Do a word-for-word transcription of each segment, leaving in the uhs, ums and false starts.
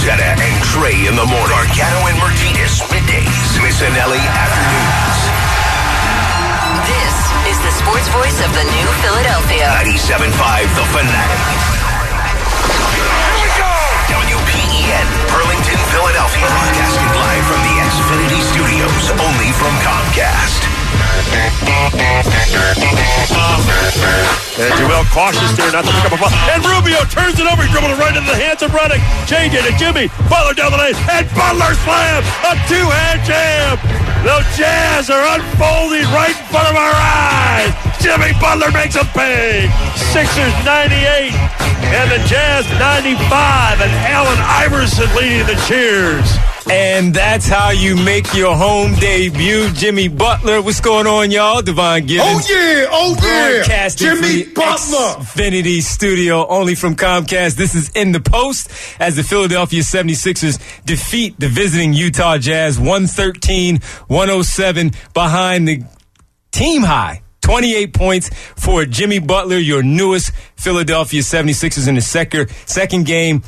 Falzetta and Trey in the morning. Gargano and Martinez middays. Missanelli afternoons. This is the sports voice of the new Philadelphia. ninety-seven point five The Fanatic. Here we go! W P E N, Burlington, Philadelphia. Broadcasting live from the Xfinity Studios, only from Comcast. And Joel cautious there not to pick up a ball. And Rubio turns it over. He dribbled it right into the hands of Redick. J J to Jimmy. Butler down the lane. And Butler slam. A two-hand jam. The Jazz are unfolding right in front of our eyes. Jimmy Butler makes them pay. Sixers ninety-eight. And the Jazz ninety-five. And Allen Iverson leading the cheers. And that's how you make your home debut. Jimmy Butler. What's going on, y'all? Devon Gibbons. Oh, yeah. Oh, yeah. Broadcasting Jimmy from the Butler. Xfinity Studio, only from Comcast. This is In the Post as the Philadelphia seventy-sixers defeat the visiting Utah Jazz one thirteen one oh seven behind the team high. twenty-eight points for Jimmy Butler, your newest Philadelphia seventy-sixers in the second, second game.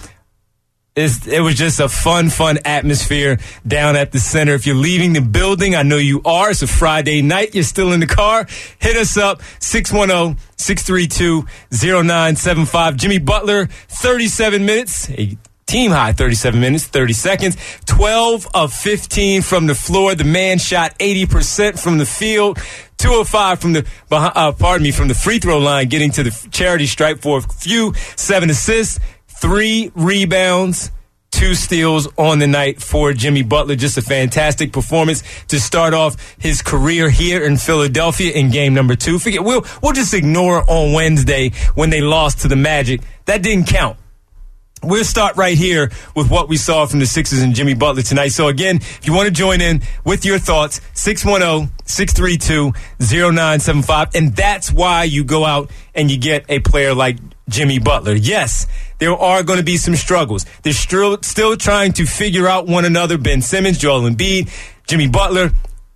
It's, it was just a fun, fun atmosphere down at the center. If you're leaving the building, I know you are. It's a Friday night. You're still in the car. Hit us up, six one zero, six three two, zero nine seven five. Jimmy Butler, thirty-seven minutes. A team high, thirty-seven minutes, thirty seconds. twelve of fifteen from the floor. The man shot eighty percent from the field. two oh five from the, uh, pardon me, from the free throw line, getting to the charity stripe for a few. Seven assists. Three rebounds, two steals on the night for Jimmy Butler. Just a fantastic performance to start off his career here in Philadelphia in game number two. Forget, we'll, we'll just ignore on Wednesday when they lost to the Magic. That didn't count. We'll start right here with what we saw from the Sixers and Jimmy Butler tonight. So, again, if you want to join in with your thoughts, six one zero, six three two, zero nine seven five. And that's why you go out and you get a player like Jimmy Butler. Yes, there are going to be some struggles. They're still, still trying to figure out one another. Ben Simmons, Joel Embiid, Jimmy Butler,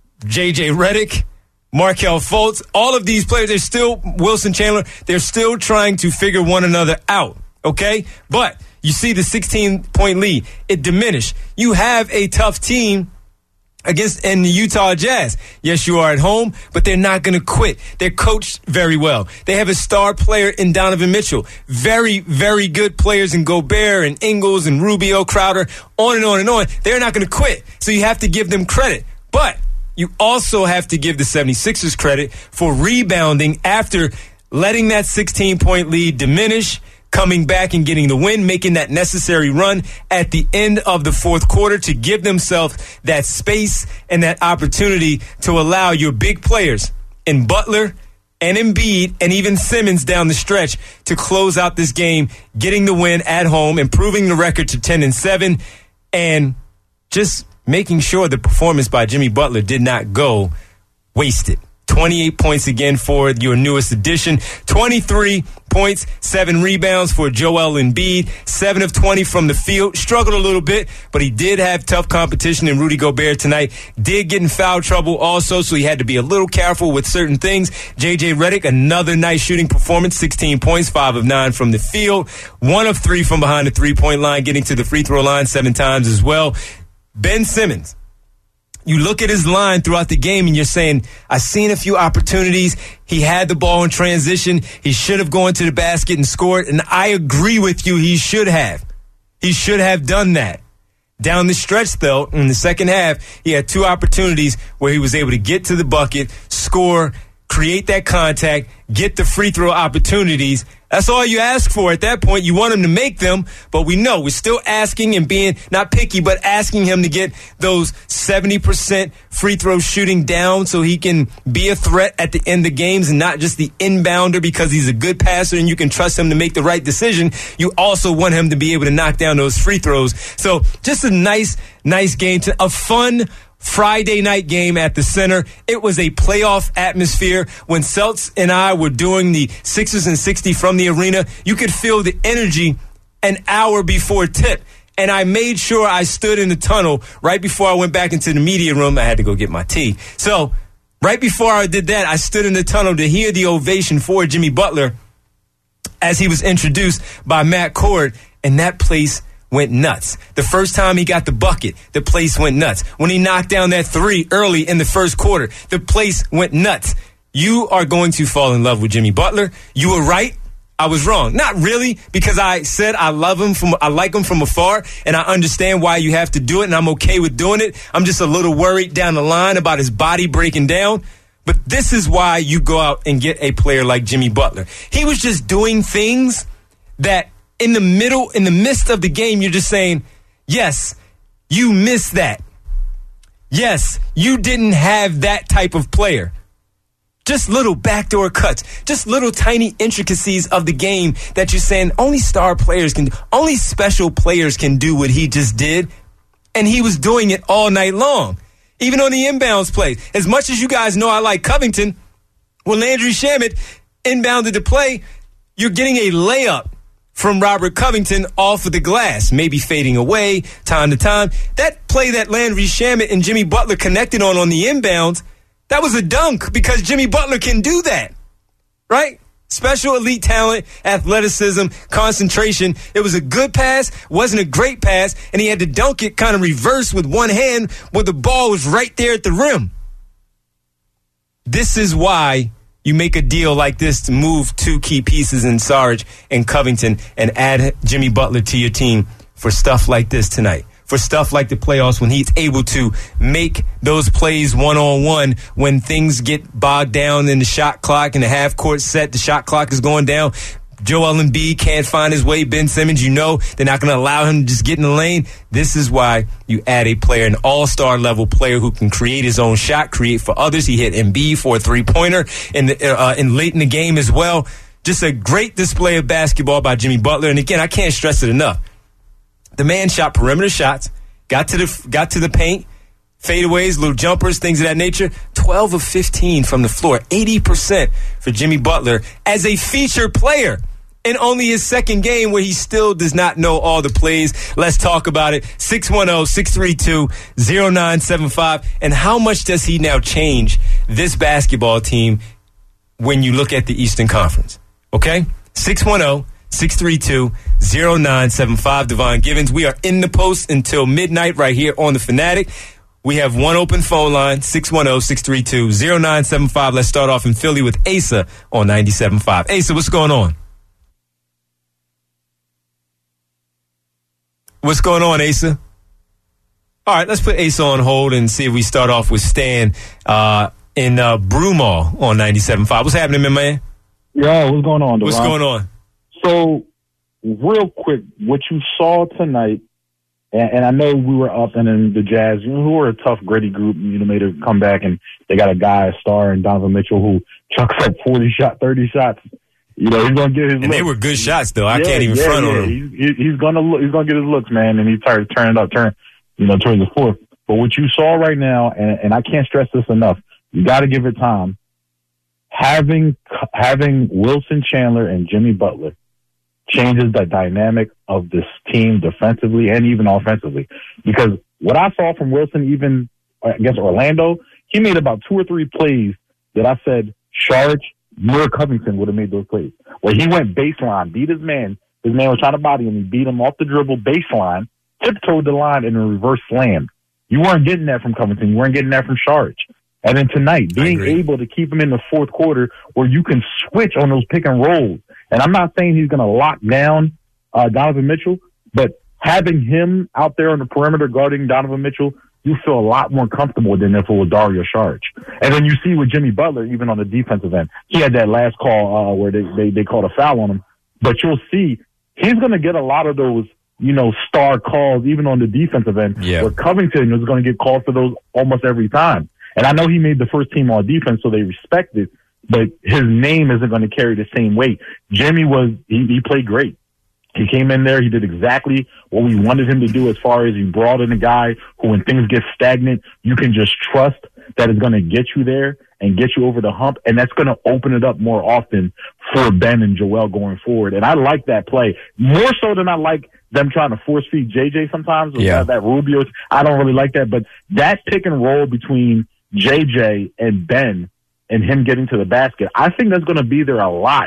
J J Redick, Markelle Fultz. All of these players, they're still, Wilson Chandler, they're still trying to figure one another out, okay? But you see the sixteen-point lead. It diminished. You have a tough team against in the Utah Jazz. Yes, you are at home, but they're not going to quit. They're coached very well. They have a star player in Donovan Mitchell. Very, very good players in Gobert and Ingles and Rubio, Crowder, on and on and on. They're not going to quit, so you have to give them credit. But you also have to give the seventy-sixers credit for rebounding after letting that sixteen-point lead diminish, coming back and getting the win, making that necessary run at the end of the fourth quarter to give themselves that space and that opportunity to allow your big players in Butler and Embiid and even Simmons down the stretch to close out this game, getting the win at home, improving the record to ten and seven, and just making sure the performance by Jimmy Butler did not go wasted. twenty-eight points again for your newest addition. twenty-three points, seven rebounds for Joel Embiid. seven of twenty from the field. Struggled a little bit, but he did have tough competition in Rudy Gobert tonight. Did get in foul trouble also, so he had to be a little careful with certain things. J J Redick, another nice shooting performance. sixteen points, five of nine from the field. one of three from behind the three-point line, getting to the free throw line seven times as well. Ben Simmons. You look at his line throughout the game and you're saying, I've seen a few opportunities. He had the ball in transition. He should have gone to the basket and scored. And I agree with you. He should have. He should have done that. Down the stretch, though, in the second half, he had two opportunities where he was able to get to the bucket, score, create that contact, get the free throw opportunities. That's all you ask for at that point. You want him to make them, but we know we're still asking and being not picky, but asking him to get those seventy percent free throw shooting down so he can be a threat at the end of games and not just the inbounder because he's a good passer and you can trust him to make the right decision. You also want him to be able to knock down those free throws. So just a nice, nice game, to a fun Friday night game at the center. It was a playoff atmosphere. When Celts and I were doing the Sixers and sixty from the arena, you could feel the energy an hour before tip. And I made sure I stood in the tunnel right before I went back into the media room. I had to go get my tea. So right before I did that, I stood in the tunnel to hear the ovation for Jimmy Butler as he was introduced by Matt Cord. And that place went nuts. The first time he got the bucket, the place went nuts. When he knocked down that three early in the first quarter, the place went nuts. You are going to fall in love with Jimmy Butler. You were right. I was wrong. Not really, because I said I love him from, I like him from afar, and I understand why you have to do it, and I'm okay with doing it. I'm just a little worried down the line about his body breaking down. But this is why you go out and get a player like Jimmy Butler. He was just doing things that in the middle, in the midst of the game, you're just saying, yes, you missed that. Yes, you didn't have that type of player. Just little backdoor cuts, just little tiny intricacies of the game that you're saying only star players can do, only special players can do what he just did. And he was doing it all night long. Even on the inbounds play. As much as you guys know I like Covington, when Landry Shamet inbounded the play, you're getting a layup from Robert Covington off of the glass, maybe fading away time to time. That play that Landry Shamet and Jimmy Butler connected on on the inbounds, that was a dunk because Jimmy Butler can do that, right? Special elite talent, athleticism, concentration. It was a good pass, wasn't a great pass, and he had to dunk it kind of reverse with one hand when the ball was right there at the rim. This is why you make a deal like this to move two key pieces in Sarge and Covington and add Jimmy Butler to your team for stuff like this tonight. For stuff like the playoffs when he's able to make those plays one-on-one when things get bogged down in the shot clock and the half-court set, the shot clock is going down. Joel Embiid can't find his way. Ben Simmons, you know, they're not going to allow him to just get in the lane. This is why you add a player, an all-star level player who can create his own shot, create for others. He hit Embiid for a three-pointer in, the, uh, in late in the game as well. Just a great display of basketball by Jimmy Butler. And again, I can't stress it enough. The man shot perimeter shots, got to the got to the paint, fadeaways, little jumpers, things of that nature. twelve of fifteen from the floor, eighty percent for Jimmy Butler as a feature player in only his second game where he still does not know all the plays. Let's talk about it. six one zero, six three two, zero nine seven five. And how much does he now change this basketball team when you look at the Eastern Conference? Okay? six one zero, six three two, zero nine seven five. Devon Givens. We are in the post until midnight right here on The Fanatic. We have one open phone line, six one zero, six three two, zero nine seven five. Let's start off in Philly with Asa on ninety-seven point five. Asa, what's going on? What's going on, Asa? All right, let's put Asa on hold and see if we start off with Stan uh, in uh, Broomall on ninety-seven point five. What's happening, my man? Yeah, what's going on, Devon? What's going on? So, real quick, what you saw tonight, and, and I know we were up, and then the Jazz, you know, who are a tough, gritty group, you know, made a comeback, and they got a guy, a star, and Donovan Mitchell, who chucks up forty shot, thirty shots. You know, he's gonna get his. And looks. They were good shots, though. I yeah, can't even yeah, front yeah. on him. He's, he's gonna look, he's gonna get his looks, man, and he started turning up, turn, you know, towards the fourth. But what you saw right now, and, and I can't stress this enough, you got to give it time. Having having Wilson Chandler and Jimmy Butler changes the dynamic of this team defensively and even offensively. Because what I saw from Wilson, even against Orlando, he made about two or three plays that I said, Sharge, Moore Covington would have made those plays. Where he went baseline, beat his man. His man was trying to body him. He beat him off the dribble baseline, tiptoed the line, and a reverse slam. You weren't getting that from Covington. You weren't getting that from Sharge. And then tonight, being able to keep him in the fourth quarter where you can switch on those pick and rolls. And I'm not saying he's going to lock down uh, Donovan Mitchell, but having him out there on the perimeter guarding Donovan Mitchell, you feel a lot more comfortable than if it was Dario Saric. And then you see with Jimmy Butler, even on the defensive end, he had that last call uh, where they, they, they called a foul on him. But you'll see he's going to get a lot of those, you know, star calls, even on the defensive end, yeah. where Covington is going to get called for those almost every time. And I know he made the first team all defense, so they respect it, but his name isn't going to carry the same weight. Jimmy was, he, he played great. He came in there, he did exactly what we wanted him to do as far as he brought in a guy who, when things get stagnant, you can just trust that is going to get you there and get you over the hump, and that's going to open it up more often for Ben and Joel going forward. And I like that play, more so than I like them trying to force feed J J sometimes. Yeah. That Rubio, I don't really like that, but that pick and roll between J J and Ben and him getting to the basket, I think that's going to be there a lot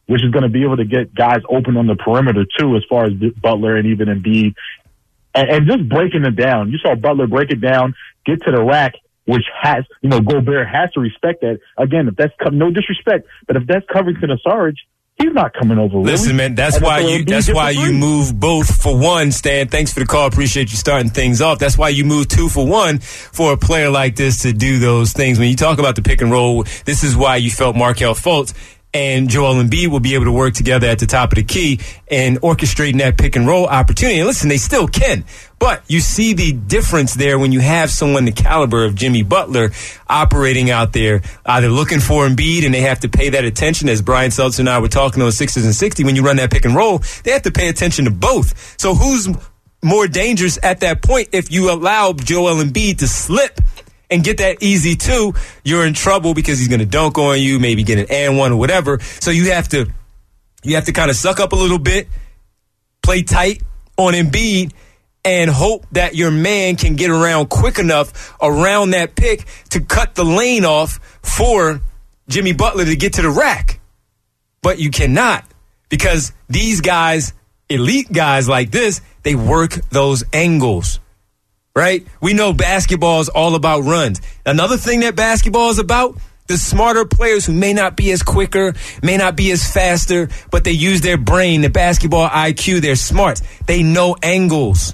which is going to be able to get guys open on the perimeter too, as far as Butler and even Embiid. And, and just breaking it down. You saw Butler break it down, get to the rack, which has, you know, Gobert has to respect that. Again, if that's, no disrespect, but if that's Covington or Sarge, he's not coming over. Really. Listen, man, that's and why you that's why you move both for one, Stan. Thanks for the call. Appreciate you starting things off. That's why you move two for one for a player like this to do those things. When you talk about the pick and roll, this is why you felt Markelle Fultz and Joel Embiid will be able to work together at the top of the key and orchestrating that pick and roll opportunity. And listen, they still can. But you see the difference there when you have someone the caliber of Jimmy Butler operating out there, either looking for Embiid and they have to pay that attention, as Brian Seltzer and I were talking on Sixers and sixty. When you run that pick and roll, they have to pay attention to both. So who's more dangerous at that point? If you allow Joel Embiid to slip and get that easy two, you're in trouble because he's going to dunk on you, maybe get an and one or whatever. So you have to you have to kind of suck up a little bit, play tight on Embiid, and hope that your man can get around quick enough around that pick to cut the lane off for Jimmy Butler to get to the rack. But you cannot, because these guys, elite guys like this, they work those angles. Right? We know basketball is all about runs. Another thing that basketball is about, the smarter players who may not be as quicker, may not be as faster, but they use their brain, the basketball I Q, they're smart. They know angles.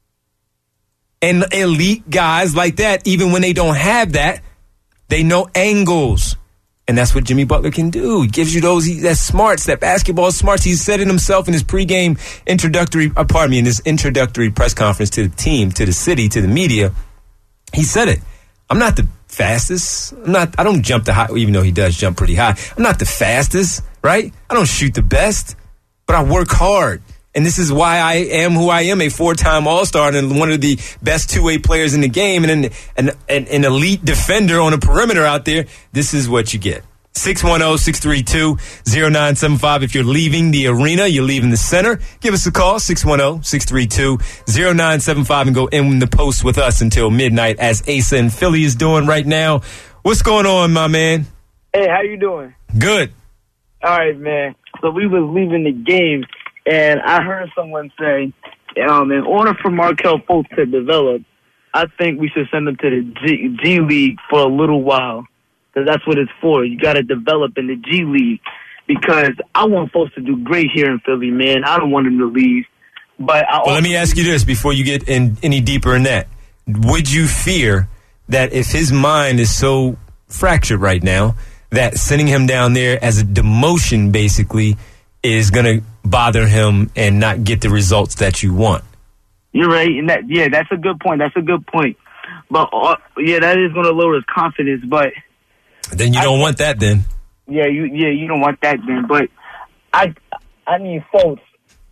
And elite guys like that, even when they don't have that, they know angles. And that's what Jimmy Butler can do. He gives you those, he, that smarts, that basketball smarts. He said it himself in his pregame introductory, uh, pardon me, in his introductory press conference to the team, to the city, to the media. He said it. I'm not the fastest. I'm not, I don't jump the high, even though he does jump pretty high. I'm not the fastest, right? I don't shoot the best, but I work hard. And this is why I am who I am, a four-time All-Star and one of the best two-way players in the game and an, an, an, an elite defender on the perimeter out there. This is what you get. six one zero, six three two, zero nine seven five. If you're leaving the arena, you're leaving the center, give us a call, six one zero, six three two, zero nine seven five, and go in the post with us until midnight, as Asa in Philly is doing right now. What's going on, my man? Hey, how you doing? Good. All right, man. So we was leaving the game, and I heard someone say, um, in order for Markelle Fultz to develop, I think we should send him to the G, G League for a little while, because that's what it's for. You got to develop in the G League, because I want Fultz to do great here in Philly, man. I don't want him to leave. But I well, let me ask you this before you get in any deeper in that. Would you fear that if his mind is so fractured right now that sending him down there as a demotion basically is going to bother him and not get the results that you want? You're right. And that, yeah, that's a good point. That's a good point. But, uh, yeah, that is going to lower his confidence. But then you don't I, want that then. Yeah, you yeah you don't want that then. But I I need Fultz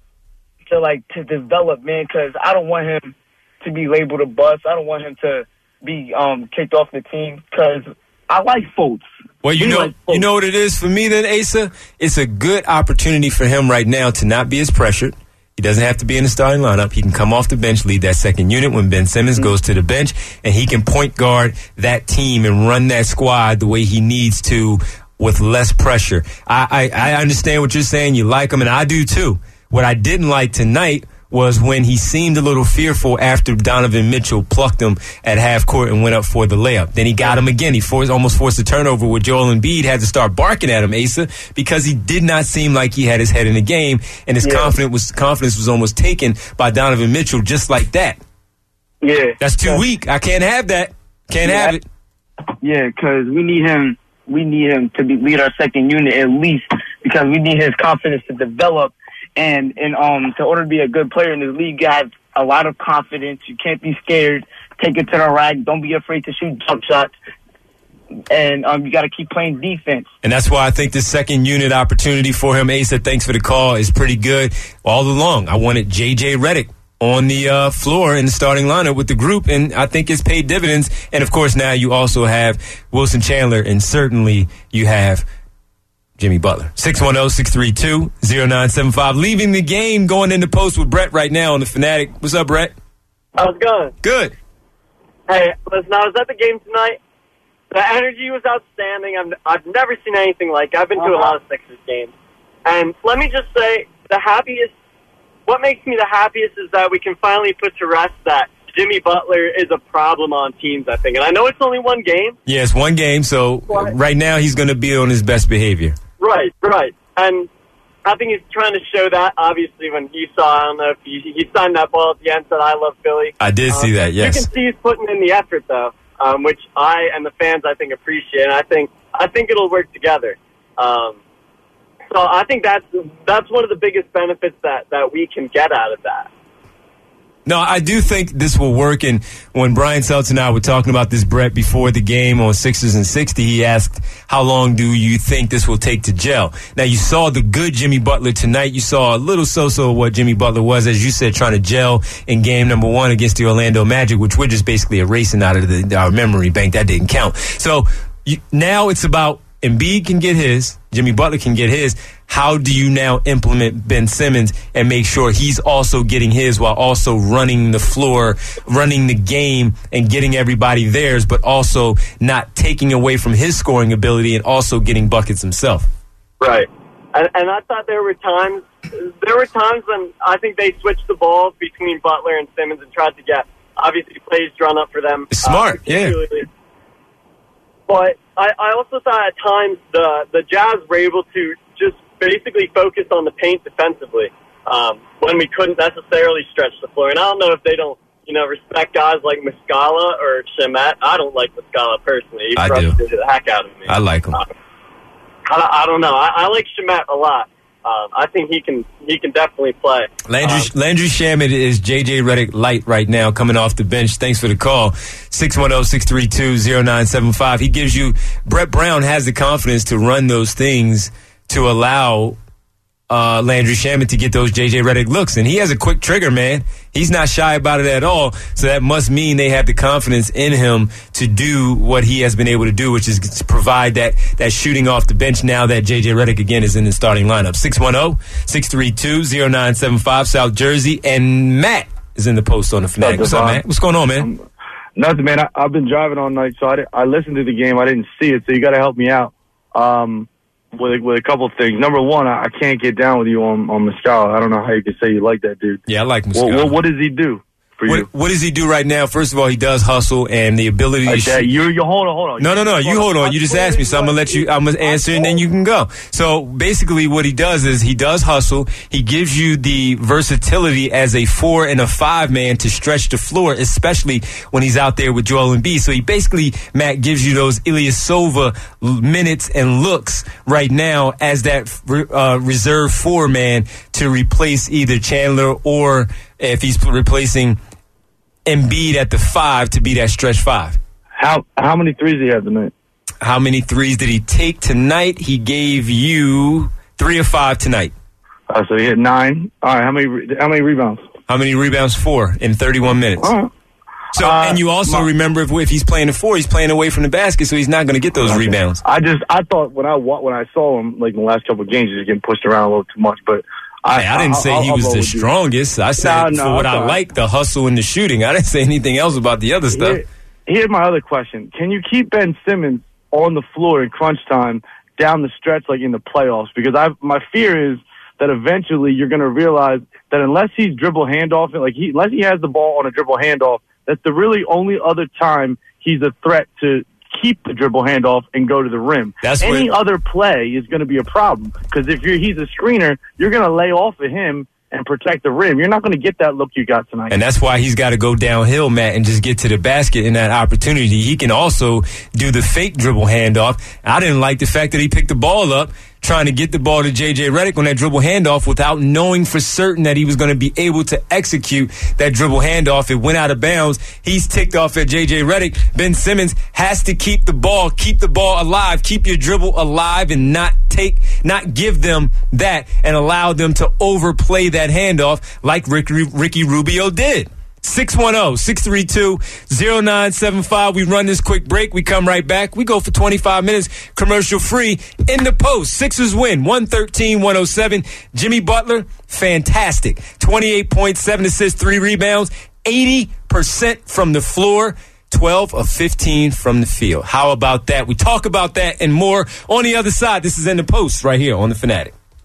to, like, to develop, man, because I don't want him to be labeled a bust. I don't want him to be um, kicked off the team, because I like Fultz. Well, you we know, like you know what it is for me then, Asa? It's a good opportunity for him right now to not be as pressured. He doesn't have to be in the starting lineup. He can come off the bench, lead that second unit when Ben Simmons mm-hmm. goes to the bench, and he can point guard that team and run that squad the way he needs to with less pressure. I, I, I understand what you're saying. You like him, and I do too. What I didn't like tonight was when he seemed a little fearful after Donovan Mitchell plucked him at half court and went up for the layup. Then he got him again. He forced, almost forced a turnover where Joel Embiid had to start barking at him, Asa, because he did not seem like he had his head in the game, and his yeah. confidence was confidence was almost taken by Donovan Mitchell just like that. Yeah. That's too yeah. weak. I can't have that. Can't yeah. have it. Yeah, because we need him. We need him to be, lead our second unit at least, because we need his confidence to develop. And and um, to order to be a good player in this league, you have a lot of confidence. You can't be scared. Take it to the rack. Don't be afraid to shoot jump shots. And um, you got to keep playing defense. And that's why I think this second unit opportunity for him, Asa, thanks for the call, is pretty good. All along, I wanted J J Redick on the uh, floor in the starting lineup with the group, and I think it's paid dividends. And, of course, now you also have Wilson Chandler, and certainly you have Jimmy Butler. six one zero, six three two, zero nine seven five. Leaving the game, going into post with Brett right now on the Fanatic. What's up, Brett? How's it going? Good. Hey, listen, I was at the game tonight. The energy was outstanding. I've, I've never seen anything like it. I've been uh-huh. to a lot of Sixers games. And let me just say, the happiest, what makes me the happiest is that we can finally put to rest that Jimmy Butler is a problem on teams, I think. And I know it's only one game. Yeah, it's one game, so Right. right now he's going to be on his best behavior. Right, right. And I think he's trying to show that, obviously, when you saw, I don't know if he, he signed that ball at the end, said, I love Philly. I did Um, see that, yes. You can see he's putting in the effort, though, um, which I and the fans, I think, appreciate. And I think I think it'll work together. Um, so I think that's that's one of the biggest benefits that, that we can get out of that. No, I do think this will work. And when Brian Seltz and I were talking about this, Brett, before the game on Sixers and sixty, he asked, how long do you think this will take to gel? Now, you saw the good Jimmy Butler tonight. You saw a little so-so of what Jimmy Butler was, as you said, trying to gel in game number one against the Orlando Magic, which we're just basically erasing out of the, our memory bank. That didn't count. So you, now it's about Embiid can get his, Jimmy Butler can get his. How do you now implement Ben Simmons and make sure he's also getting his while also running the floor, running the game, and getting everybody theirs, but also not taking away from his scoring ability and also getting buckets himself? Right. And, and I thought there were times there were times when I think they switched the ball between Butler and Simmons and tried to get, obviously, plays drawn up for them. Smart, uh, yeah. But I, I also thought at times the, the Jazz were able to just basically focus on the paint defensively um, when we couldn't necessarily stretch the floor. And I don't know if they don't, you know, respect guys like Muscala or Shamet. I don't like Muscala personally. He I do. frustrated the heck out of me. I like him. Uh, I, I don't know. I, I like Shamet a lot. Um, I think he can he can definitely play. Landry, Um, Landry Shamet is J J Redick light right now, coming off the bench. Thanks for the call. six one zero, six three two, zero nine seven five. He gives you, Brett Brown has the confidence to run those things to allow uh, Landry Shamet to get those J J Redick looks. And he has a quick trigger, man. He's not shy about it at all. So that must mean they have the confidence in him to do what he has been able to do, which is to provide that, that shooting off the bench now that J J Redick, again, is in the starting lineup. six one zero, six three two, zero nine seven five, South Jersey. And Matt is in the post on the Fanatic. What's up, Matt? What's going on, man? Um, nothing, man. I, I've been driving all night, so I, I listened to the game. I didn't see it, so you got to help me out. Um, With, with a couple of things. Number one, I, I can't get down with you on, on Muscala. I don't know how you can say you like that dude. Yeah, I like What, Muscala. what, what does he do for you? What, what does he do right now? First of all, he does hustle and the ability Like to that? shoot. You, you hold on, hold on. No, no, no. You hold on. You just asked me, so I'm gonna let you. I'm gonna answer, and then you can go. So basically, what he does is he does hustle. He gives you the versatility as a four and a five man to stretch the floor, especially when he's out there with Joel Embiid. So he basically, Matt, gives you those Ilyasova minutes and looks right now as that uh, reserve four man to replace either Chandler or if he's replacing Embiid at the five to be that stretch five. How how many threes did he have tonight? How many threes did he take tonight? He gave you three or five tonight. Uh, so he hit nine. All right, how many how many rebounds? How many rebounds? Four in thirty-one minutes. All right. So, Uh, and you also my- remember if, if he's playing the four, he's playing away from the basket, so he's not going to get those Okay. rebounds. I just I thought when I wa- when I saw him like in the last couple of games, he was getting pushed around a little too much. But I, Hey, I didn't I'll- say I'll- he I'll was roll the with you. strongest. I said No, no, for what that's I all right. like, the hustle and the shooting. I didn't say anything else about the other stuff. Here- here's my other question: can you keep Ben Simmons on the floor in crunch time down the stretch, like in the playoffs? Because I my fear is that eventually you're going to realize that unless he's dribble handoff, like he unless he has the ball on a dribble handoff, that's the really only other time he's a threat to keep the dribble handoff and go to the rim. That's Any where- other play is going to be a problem because if you're he's a screener, you're going to lay off of him and protect the rim. You're not going to get that look you got tonight. And that's why he's got to go downhill, Matt, and just get to the basket in that opportunity. He can also do the fake dribble handoff. I didn't like the fact that he picked the ball up, trying to get the ball to J J Redick on that dribble handoff without knowing for certain that he was going to be able to execute that dribble handoff. It went out of bounds. He's ticked off at J J Redick. Ben Simmons has to keep the ball, keep the ball alive, keep your dribble alive, and not take, not give them that and allow them to overplay that handoff like Ricky, Ricky Rubio did. six one zero, six three two, zero nine seven five. We run this quick break. We come right back. We go for twenty-five minutes, commercial free. In the post, Sixers win, one thirteen, one oh seven. Jimmy Butler, fantastic. twenty-eight points, seven assists, three rebounds, eighty percent from the floor, twelve of fifteen from the field. How about that? We talk about that and more on the other side. This is In the Post right here on The Fanatic.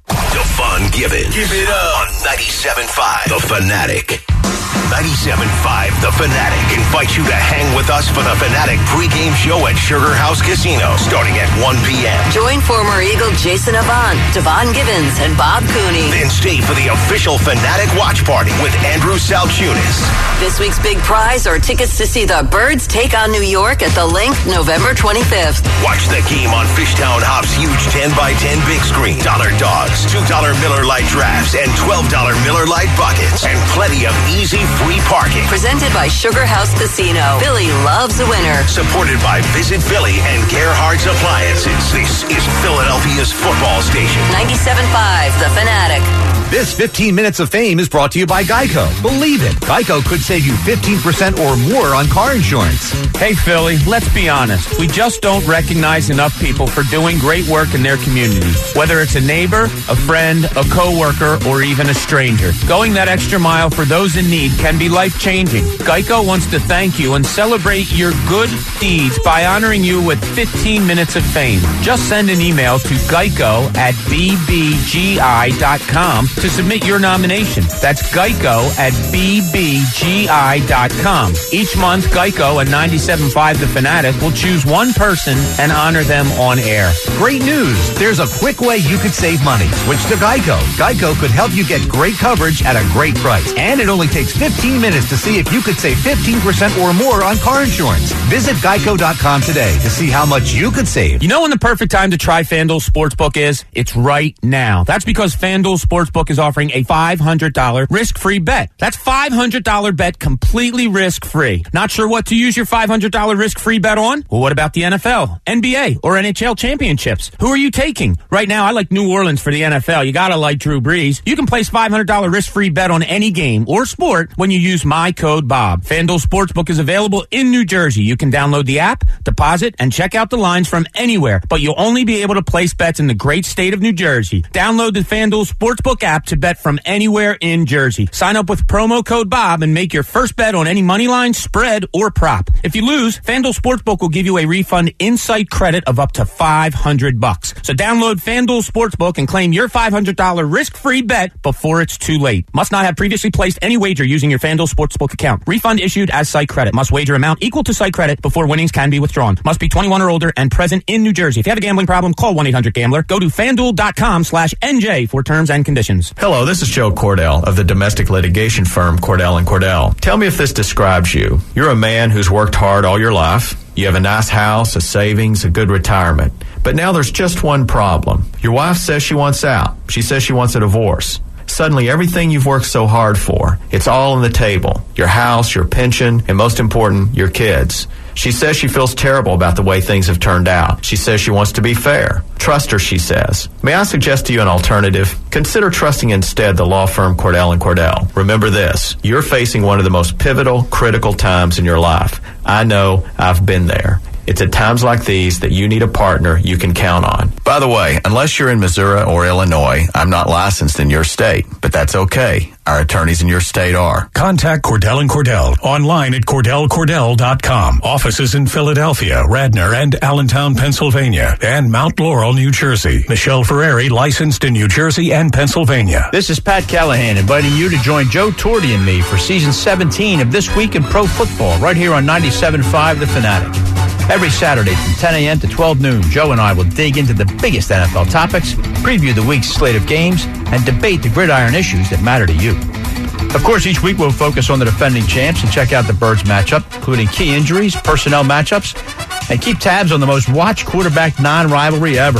Devon Givens. Give it up. On ninety-seven point five The Fanatic. ninety-seven point five The Fanatic invites you to hang with us for the Fanatic pregame show at Sugar House Casino starting at one p.m. Join former Eagle Jason Avant, Devon Givens, and Bob Cooney. Then stay for the official Fanatic watch party with Andrew Salchunas. This week's big prize are tickets to see the Birds take on New York at the Link November twenty-fifth. Watch the game on Fishtown Hop's huge ten by ten big screen. Dollar dogs, two dollar Miller Lite drafts, and twelve dollar Miller Lite buckets. And plenty of easy free parking. Presented by Sugar House Casino. Philly loves a winner. Supported by Visit Philly and Gerhardt's Appliances. This is Philadelphia's football station. ninety-seven point five The Fanatic. This fifteen minutes of fame is brought to you by Geico. Believe it, Geico could save you fifteen percent or more on car insurance. Hey, Philly, let's be honest. We just don't recognize enough people for doing great work in their community. Whether it's a neighbor, a friend, a coworker, or even a stranger. Going that extra mile for those in need can be life-changing. Geico wants to thank you and celebrate your good deeds by honoring you with fifteen minutes of fame. Just send an email to geico at b b g i dot com to submit your nomination. That's Geico at b b g i dot com. Each month, Geico and ninety-seven point five The Fanatic will choose one person and honor them on air. Great news! There's a quick way you could save money. Switch to Geico. Geico could help you get great coverage at a great price. And it only takes fifteen minutes to see if you could save fifteen percent or more on car insurance. Visit geico dot com today to see how much you could save. You know when the perfect time to try FanDuel Sportsbook is? It's right now. That's because FanDuel Sportsbook is offering a five hundred dollars risk-free bet. That's five hundred dollars bet completely risk-free. Not sure what to use your five hundred dollars risk-free bet on? Well, what about the N F L, N B A, or N H L championships? Who are you taking? Right now, I like New Orleans for the N F L. You gotta like Drew Brees. You can place five hundred dollars risk-free bet on any game or sport when you use my code Bob. FanDuel Sportsbook is available in New Jersey. You can download the app, deposit, and check out the lines from anywhere, but you'll only be able to place bets in the great state of New Jersey. Download the FanDuel Sportsbook app to bet from anywhere in Jersey. Sign up with promo code Bob and make your first bet on any money line, spread, or prop. If you lose, FanDuel Sportsbook will give you a refund in-site credit of up to five hundred bucks. So download FanDuel Sportsbook and claim your five hundred dollars risk-free bet before it's too late. Must not have previously placed any wager using your FanDuel Sportsbook account. Refund issued as site credit. Must wager amount equal to site credit before winnings can be withdrawn. Must be twenty-one or older and present in New Jersey. If you have a gambling problem, call one eight hundred gambler. Go to FanDuel.com slash NJ for terms and conditions. Hello, this is Joe Cordell of the domestic litigation firm Cordell and Cordell. Tell me if this describes you. You're a man who's worked hard all your life. You have a nice house, a savings, a good retirement. But now there's just one problem. Your wife says she wants out. She says she wants a divorce. Suddenly, everything you've worked so hard for, it's all on the table. Your house, your pension, and most important, your kids. She says she feels terrible about the way things have turned out. She says she wants to be fair. Trust her, she says. May I suggest to you an alternative? Consider trusting instead the law firm Cordell and Cordell. Remember this, you're facing one of the most pivotal, critical times in your life. I know, I've been there. It's at times like these that you need a partner you can count on. By the way, unless you're in Missouri or Illinois, I'm not licensed in your state, but that's okay. Our attorneys in your state are. Contact Cordell and Cordell online at cordell cordell dot com. Offices in Philadelphia, Radnor, and Allentown, Pennsylvania, and Mount Laurel, New Jersey. Michelle Ferreri, licensed in New Jersey and Pennsylvania. This is Pat Callahan inviting you to join Joe Torti and me for season seventeen of This Week in Pro Football right here on ninety-seven point five The Fanatic. Every Saturday from ten a.m. to twelve noon, Joe and I will dig into the biggest N F L topics, preview the week's slate of games, and debate the gridiron issues that matter to you. Of course, each week we'll focus on the defending champs and check out the Birds matchup, including key injuries, personnel matchups, and keep tabs on the most watched quarterback non-rivalry ever.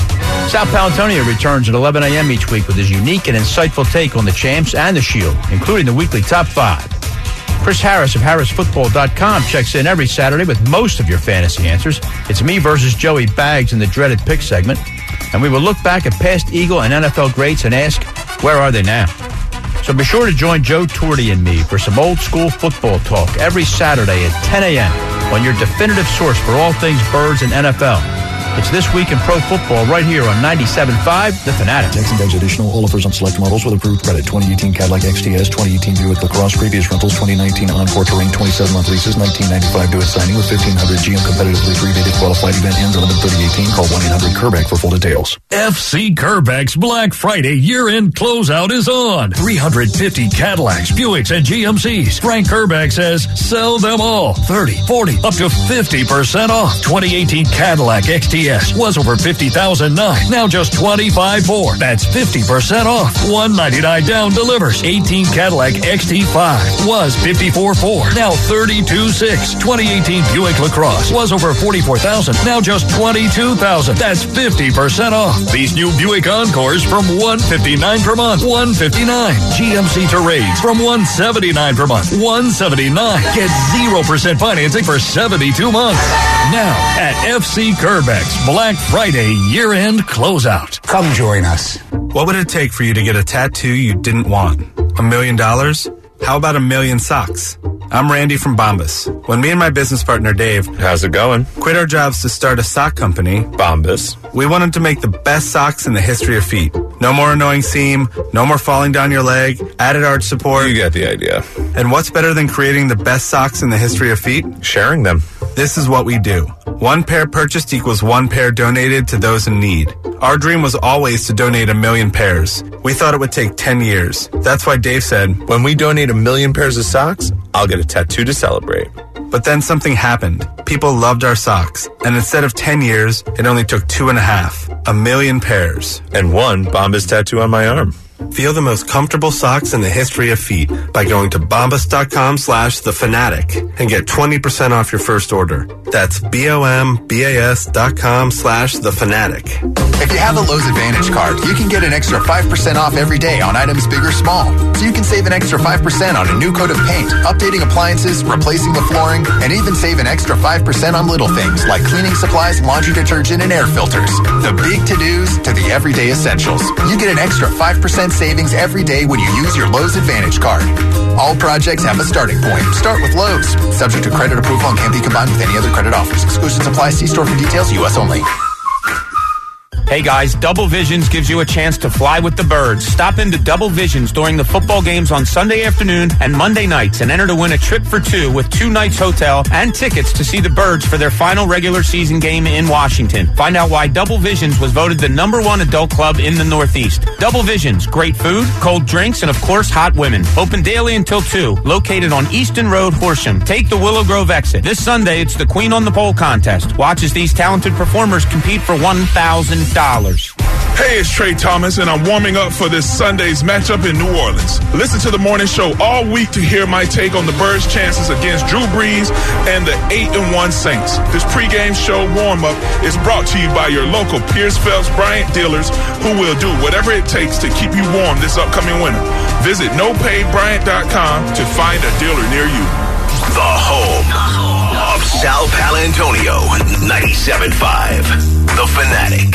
Sal Palantonio returns at eleven a.m. each week with his unique and insightful take on the champs and the Shield, including the weekly top five. Chris Harris of Harris Football dot com checks in every Saturday with most of your fantasy answers. It's me versus Joey Bags in the dreaded pick segment, and we will look back at past Eagle and N F L greats and ask, where are they now? So be sure to join Joe Torti and me for some old school football talk every Saturday at ten a.m. on your definitive source for all things Birds and N F L. It's This Week in Pro Football right here on ninety-seven point five The Fanatic. Next and additional all offers on select models with approved credit. twenty eighteen Cadillac X T S, twenty eighteen Buick LaCrosse, previous rentals, twenty nineteen Encore Terrain, twenty-seven month leases, nineteen ninety-five due at signing with fifteen hundred G M competitively rebated qualified. Event ends eleven thirty eighteen. Call one eight hundred Kerbeck for full details. F C Kerbeck's Black Friday year-end closeout is on. three hundred fifty Cadillacs, Buicks, and G M Cs. Frank Kerbeck says sell them all. thirty, forty, up to fifty percent off. twenty eighteen Cadillac X T S was over fifty thousand nine. Now just twenty-five four. That's fifty percent off. one ninety-nine down delivers. eighteen Cadillac X T five was fifty-four four. Now thirty-two six. twenty eighteen Buick LaCrosse was over forty-four thousand. Now just twenty-two thousand. That's fifty percent off. These new Buick Encores from one fifty-nine per month. one fifty-nine. G M C Terrains from one seventy-nine per month. one seventy-nine. Get zero percent financing for seventy-two months. Now at F C Kerbeck's Black Friday year-end closeout. Come join us. What would it take for you to get a tattoo you didn't want? A million dollars? How about a million socks? I'm Randy from Bombas. When me and my business partner Dave, how's it going? Quit our jobs to start a sock company, Bombas. We wanted to make the best socks in the history of feet. No more annoying seam, no more falling down your leg, added arch support. You get the idea. And what's better than creating the best socks in the history of feet? Sharing them. This is what we do. One pair purchased equals one pair donated to those in need. Our dream was always to donate a million pairs. We thought it would take ten years. That's why Dave said, when we donate a million pairs of socks, I'll get a tattoo to celebrate. But then something happened. People loved our socks. And instead of ten years, it only took two and a half. A million pairs. And one Bombas tattoo on my arm. Feel the most comfortable socks in the history of feet by going to bombas.com slash the fanatic and get twenty percent off your first order. That's B-O-M-B-A-S dot com slash the fanatic. If you have a Lowe's Advantage card, you can get an extra five percent off every day on items big or small. So you can save an extra five percent on a new coat of paint, updating appliances, replacing the flooring, and even save an extra five percent on little things like cleaning supplies, laundry detergent, and air filters. The big to-dos to the everyday essentials. You get an extra five percent savings every day when you use your Lowe's Advantage card. All projects have a starting point. Start with Lowe's. Subject to credit approval and can't be combined with any other credit offers. Exclusions apply. See store for details. U S only. Hey guys, Double Visions gives you a chance to fly with the birds. Stop into Double Visions during the football games on Sunday afternoon and Monday nights and enter to win a trip for two with two nights hotel and tickets to see the birds for their final regular season game in Washington. Find out why Double Visions was voted the number one adult club in the Northeast. Double Visions, great food, cold drinks, and of course, hot women. Open daily until two, located on Easton Road, Horsham. Take the Willow Grove exit. This Sunday, it's the Queen on the Pole contest. Watch as these talented performers compete for one thousand dollars. Hey, it's Trey Thomas, and I'm warming up for this Sunday's matchup in New Orleans. Listen to the morning show all week to hear my take on the Birds' chances against Drew Brees and the eight and one Saints. This pregame show warm-up is brought to you by your local Pierce Phelps Bryant dealers, who will do whatever it takes to keep you warm this upcoming winter. Visit no paid bryant dot com to find a dealer near you. The home of Sal Palantonio, ninety-seven point five. The Fanatic.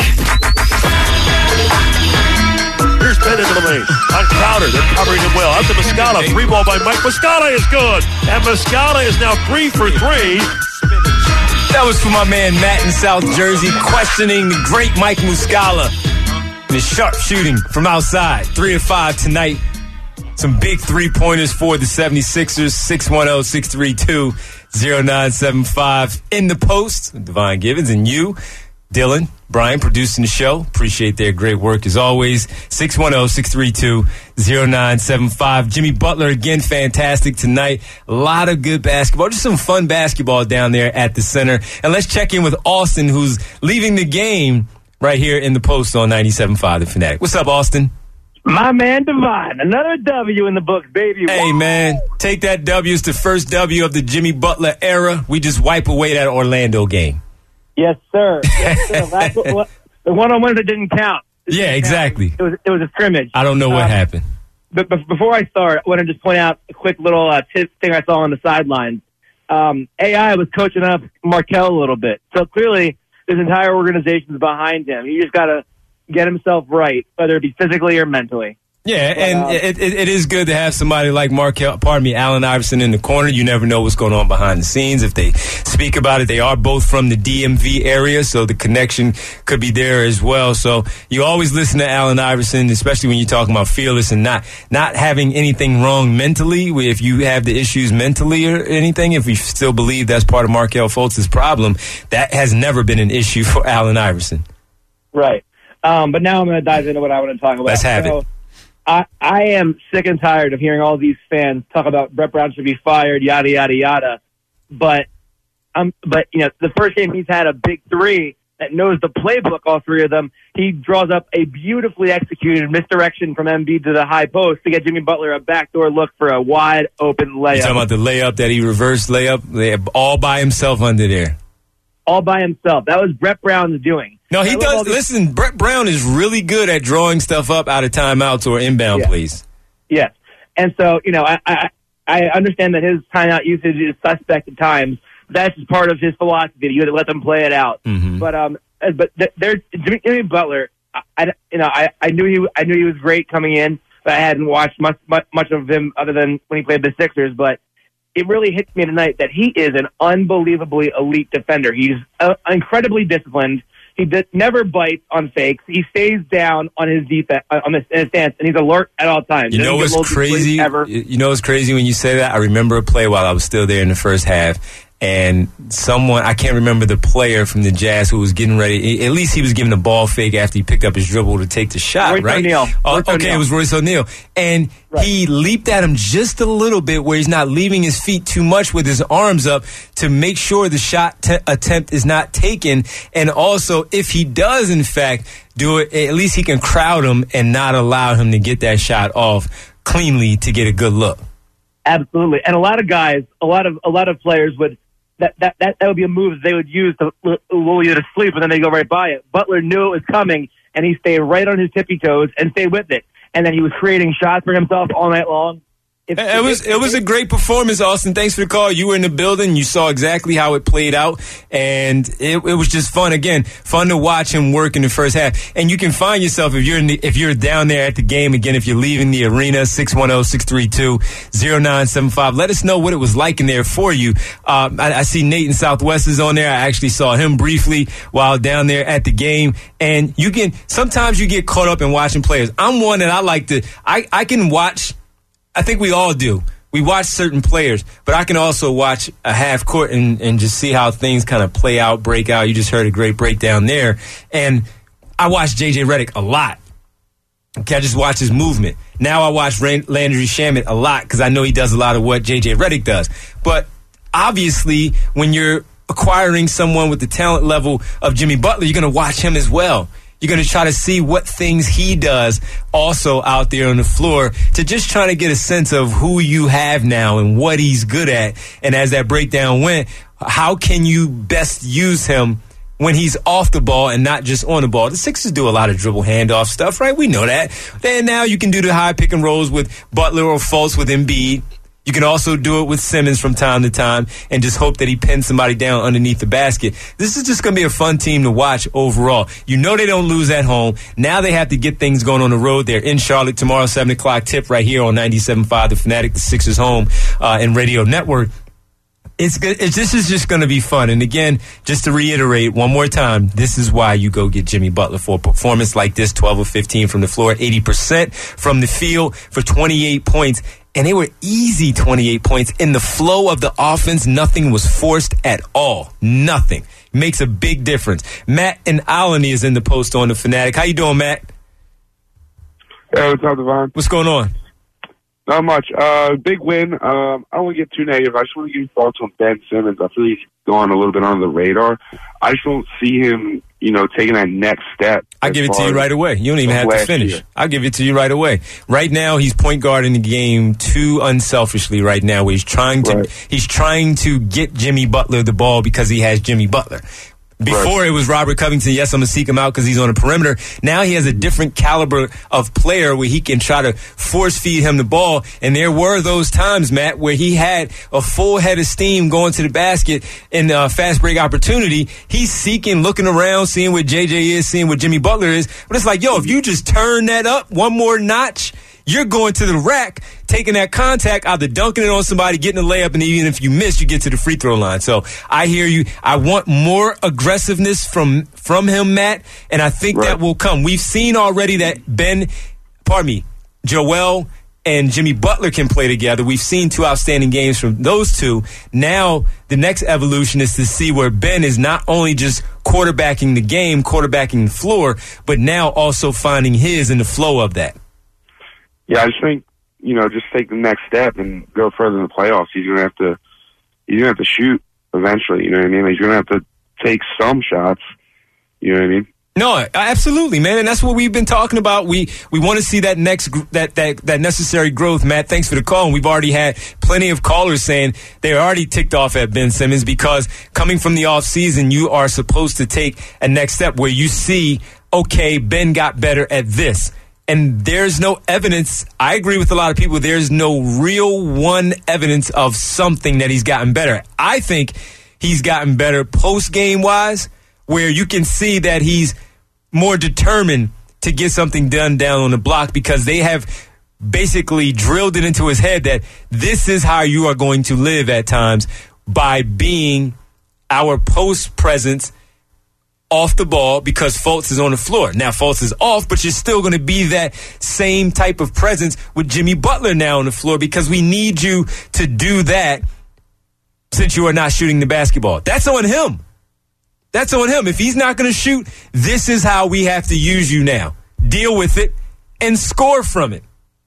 Here's Penn into the lane. On Crowder, they're covering him well. Out to Muscala. Three ball by Mike. Muscala is good. And Muscala is now three for three. That was for my man Matt in South Jersey, questioning the great Mike Muscala and his sharp shooting from outside. Three of five tonight. Some big three-pointers for the seventy-sixers. six one zero, six three two, zero nine seven five. In the post, Devon Givens and you, Dylan, Brian, producing the show. Appreciate their great work as always. six one zero, six three two, zero nine seven five. Jimmy Butler, again, fantastic tonight. A lot of good basketball. Just some fun basketball down there at the center. And let's check in with Austin, who's leaving the game right here in the post on ninety-seven point five The Fanatic. What's up, Austin? My man Devon, another W in the books, baby. Hey, man, take that W. It's the first W of the Jimmy Butler era. We just wipe away that Orlando game. Yes, sir. Yes, sir. That's what, the one-on-ones that didn't count. It yeah, didn't exactly. Count. It was it was a scrimmage. I don't know what um, happened. But, but before I start, I want to just point out a quick little uh, tip thing I saw on the sidelines. Um, A I was coaching up Markelle a little bit. So clearly, this entire organization is behind him. He just got to get himself right, whether it be physically or mentally. Yeah, But, and um, it, it, it is good to have somebody like Markel, pardon me, Allen Iverson in the corner. You never know what's going on behind the scenes. If they speak about it, they are both from the D M V area, so the connection could be there as well. So you always listen to Allen Iverson, especially when you're talking about fearless and not not having anything wrong mentally. If you have the issues mentally or anything, if we still believe that's part of Markel Fultz's problem, that has never been an issue for Allen Iverson. Right. Um, but now I'm going to dive into what I want to talk about. Let's have so, it. I, I am sick and tired of hearing all these fans talk about Brett Brown should be fired, yada, yada, yada. But, um, but you know, the first game he's had a big three that knows the playbook, all three of them. He draws up a beautifully executed misdirection from Embiid to the high post to get Jimmy Butler a backdoor look for a wide open layup. You're talking about the layup that he reversed layup, they all by himself under there. All by himself. That was Brett Brown's doing. No, he does. Listen, Brett Brown is really good at drawing stuff up out of timeouts or inbound Yeah. plays. Yes. And so, you know, I, I I understand that his timeout usage is suspect at times. That's just part of his philosophy. You have to let them play it out. Mm-hmm. But um, but there's Jimmy, Jimmy Butler. I, I you know I, I knew he I knew he was great coming in, but I hadn't watched much much, much of him other than when he played the Sixers. But it really hits me tonight that he is an unbelievably elite defender. He's uh, incredibly disciplined. He did, never bites on fakes. He stays down on his defense, on his, his stance, and he's alert at all times. You know Doesn't get what's low crazy? ever. You know what's crazy when you say that? I remember a play while I was still there in the first half, and someone, I can't remember the player from the Jazz who was getting ready. At least he was giving a ball fake after he picked up his dribble to take the shot, Royce right? O'Neal. Oh, Royce okay, O'Neal. it was Royce O'Neal. And Right. he leaped at him just a little bit where he's not leaving his feet too much with his arms up to make sure the shot t- attempt is not taken. And also, if he does, in fact, do it, at least he can crowd him and not allow him to get that shot off cleanly to get a good look. Absolutely. And a lot of guys, a lot of a lot of players would that that that, that would be a move that they would use to lull you to sleep, and then they go right by it. Butler knew it was coming, and he stayed right on his tippy toes and stayed with it. And then he was creating shots for himself all night long. If, It was it was a great performance, Austin. Thanks for the call. You were in the building. You saw exactly how it played out, and it, it was just fun. Again, fun to watch him work in the first half. And you can find yourself if you're in the, if you're down there at the game. Again, if you're leaving the arena, six one zero, six three two, zero nine seven five. Let us know what it was like in there for you. Um, I, I see Nate in Southwest is on there. I actually saw him briefly while down there at the game. And you can sometimes you get caught up in watching players. I'm one that I like to. I I can watch. I think we all do. We watch certain players, but I can also watch a half court and, and just see how things kind of play out, break out. You just heard a great breakdown there. And I watch J J Redick a lot. Okay, I just watch his movement. Now I watch Landry Shamet a lot because I know he does a lot of what J J Redick does. But obviously, when you're acquiring someone with the talent level of Jimmy Butler, you're going to watch him as well. You're going to try to see what things he does also out there on the floor to just try to get a sense of who you have now and what he's good at. And as that breakdown went, how can you best use him when he's off the ball and not just on the ball? The Sixers do a lot of dribble handoff stuff, right? We know that. Then now you can do the high pick and rolls with Butler or Fultz with Embiid. You can also do it with Simmons from time to time and just hope that he pins somebody down underneath the basket. This is just going to be a fun team to watch overall. You know they don't lose at home. Now they have to get things going on the road. They're in Charlotte tomorrow, seven o'clock tip right here on ninety-seven point five The Fanatic, the Sixers home uh, and radio network. It's good. It's, this is just going to be fun. And again, just to reiterate one more time, this is why you go get Jimmy Butler for a performance like this, twelve of fifteen from the floor, eighty percent from the field for twenty-eight points. And they were easy twenty-eight points. In the flow of the offense, nothing was forced at all. Nothing. Makes a big difference. Matt in Alany is in the post on The Fanatic. How you doing, Matt? Hey, what's up, Devon? What's going on? Not much. Uh, big win. Um, I don't want to get too negative. I just want to give you thoughts on Ben Simmons. I feel he's going a little bit under the radar. I just don't see him, you know, taking that next step. I'll give it to you right away. You don't even have to finish. Year. I'll give it to you right away. Right now, he's point guard in the game too unselfishly right now. Where he's trying to right. he's trying to get Jimmy Butler the ball because he has Jimmy Butler. Before right. It was Robert Covington. Yes, I'm going to seek him out because he's on the perimeter. Now he has a different caliber of player where he can try to force feed him the ball. And there were those times, Matt, where he had a full head of steam going to the basket in a fast break opportunity. He's seeking, looking around, seeing what J J is, seeing what Jimmy Butler is. But it's like, yo, if you just turn that up one more notch, you're going to the rack, taking that contact, either dunking it on somebody, getting a layup, and even if you miss, you get to the free throw line. So I hear you. I want more aggressiveness from from him, Matt, and I think right. that will come. We've seen already that Ben, pardon me, Joel and Jimmy Butler can play together. We've seen two outstanding games from those two. Now the next evolution is to see where Ben is not only just quarterbacking the game, quarterbacking the floor, but now also finding his in the flow of that. Yeah, I just think, you know, just take the next step and go further in the playoffs. He's gonna have to, he's gonna have to shoot eventually. You know what I mean? He's gonna have to take some shots. You know what I mean? No, absolutely, man, and that's what we've been talking about. We we want to see that next that that that necessary growth, Matt. Thanks for the call. And we've already had plenty of callers saying they're already ticked off at Ben Simmons because coming from the off season, you are supposed to take a next step where you see, okay, Ben got better at this. And there's no evidence. I agree with a lot of people. There's no real one evidence of something that he's gotten better. I think he's gotten better post-game wise, where you can see that he's more determined to get something done down on the block because they have basically drilled it into his head that this is how you are going to live at times by being our post presence off the ball because Fultz is on the floor. Now, Fultz is off, but you're still going to be that same type of presence with Jimmy Butler now on the floor because we need you to do that since you are not shooting the basketball. That's on him. That's on him. If he's not going to shoot, this is how we have to use you now. Deal with it and score from it.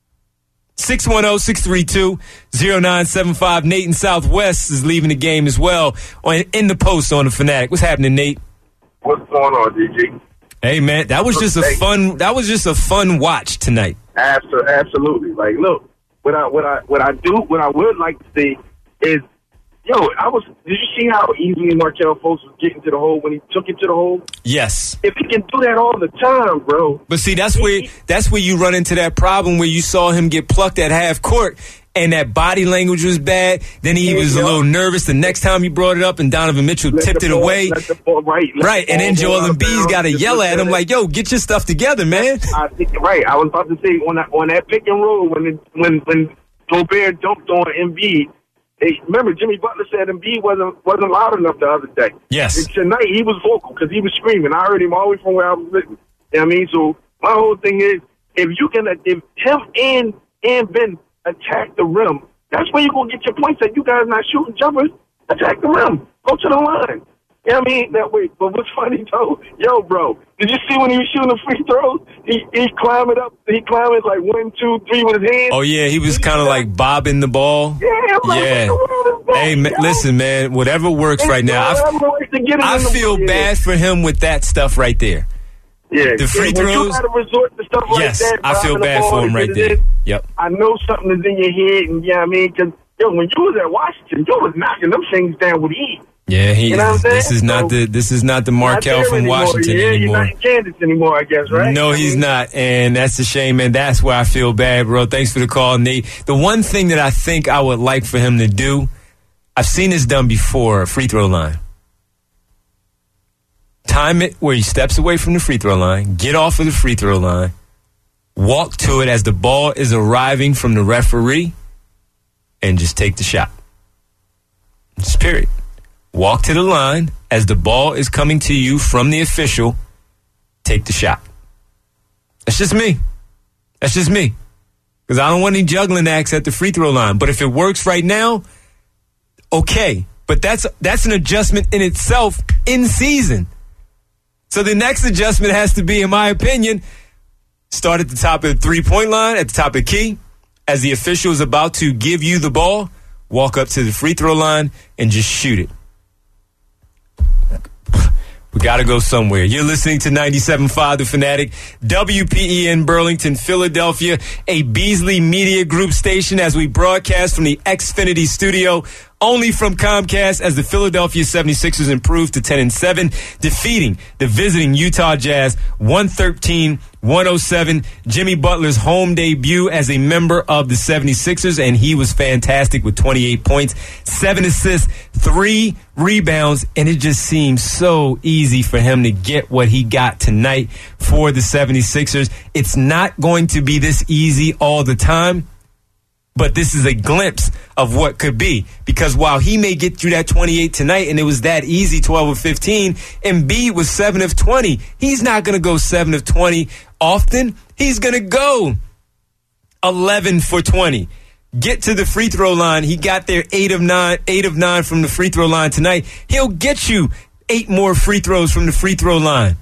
six one zero, six three two, zero nine seven five. Nate in Southwest is leaving the game as well on, in the post on the Fanatic. What's happening, Nate? What's going on, D G? Hey, man, that was just a fun. That was just a fun watch tonight. Absolutely. Like, look, what I what I what I do, what I would like to see is, yo, I was. Did you see how easily Markelle Fultz was getting to the hole when he took it to the hole? Yes. If he can do that all the time, bro. But see, that's where that's where you run into that problem where you saw him get plucked at half court. And that body language was bad. Then he was a little nervous the next time he brought it up, and Donovan Mitchell let tipped it ball, away. Ball, right, right. And then Joel Embiid's got to yell at him like, "Yo, get your stuff together, man." I think right. I was about to say on that on that pick and roll when it, when when Gobert dumped on Embiid. Hey, remember Jimmy Butler said Embiid wasn't wasn't loud enough the other day. Yes. And tonight he was vocal because he was screaming. I heard him all the way from where I was living. You know what I mean? So my whole thing is, if you can, if him and and Ben attack the rim. That's where you're going to get your points at. You guys not shooting jumpers. Attack the rim. Go to the line. You know what I mean? That way. But what's funny, though, yo, bro, did you see when he was shooting the free throws? He he climbing up. He climbing like one, two, three with his hands. Oh, yeah. He was kind of like bobbing the ball. Yeah. Like, yeah. Hey, man, listen, man, whatever works it's right now. I, I feel ball, bad yeah. for him with that stuff right there. Yeah, the free yeah, throws. You gotta resort to stuff like yes, that, I feel bad for him right there. In. Yep. I know something is in your head, and you know what I mean? Because, yo, when you was at Washington, you was knocking them things down with ease. Yeah, he. You know what I'm this is not so, the this is not the Markelle not from anymore. Washington yeah, anymore. He's not in Kansas anymore, I guess, right? No, he's not, and that's a shame, and that's where I feel bad, bro. Thanks for the call, Nate. The one thing that I think I would like for him to do, I've seen this done before, a free throw line. Time it where he steps away from the free throw line, get off of the free throw line, walk to it as the ball is arriving from the referee, and just take the shot. Just period. Walk to the line as the ball is coming to you from the official, take the shot. That's just me. That's just me. Because I don't want any juggling acts at the free throw line. But if it works right now, okay. But that's that's an adjustment in itself in season. So the next adjustment has to be, in my opinion, start at the top of the three-point line, at the top of the key. As the official is about to give you the ball, walk up to the free throw line and just shoot it. We got to go somewhere. You're listening to ninety-seven point five The Fanatic, W P E N Burlington, Philadelphia, a Beasley Media Group station as we broadcast from the Xfinity studio only from Comcast, as the Philadelphia seventy-sixers improved to ten and seven, defeating the visiting Utah Jazz one thirteen one oh seven. Jimmy Butler's home debut as a member of the seventy-sixers, and he was fantastic with twenty-eight points, seven assists, three rebounds, and it just seems so easy for him to get what he got tonight for the seventy-sixers. It's not going to be this easy all the time, but this is a glimpse of what could be. Because while he may get you that twenty-eight tonight, and it was that easy, twelve of fifteen, Embiid was seven of twenty. He's not going to go seven of twenty often. He's going to go eleven for twenty. Get to the free throw line. He got there eight of nine, eight of nine from the free throw line tonight. He'll get you eight more free throws from the free throw line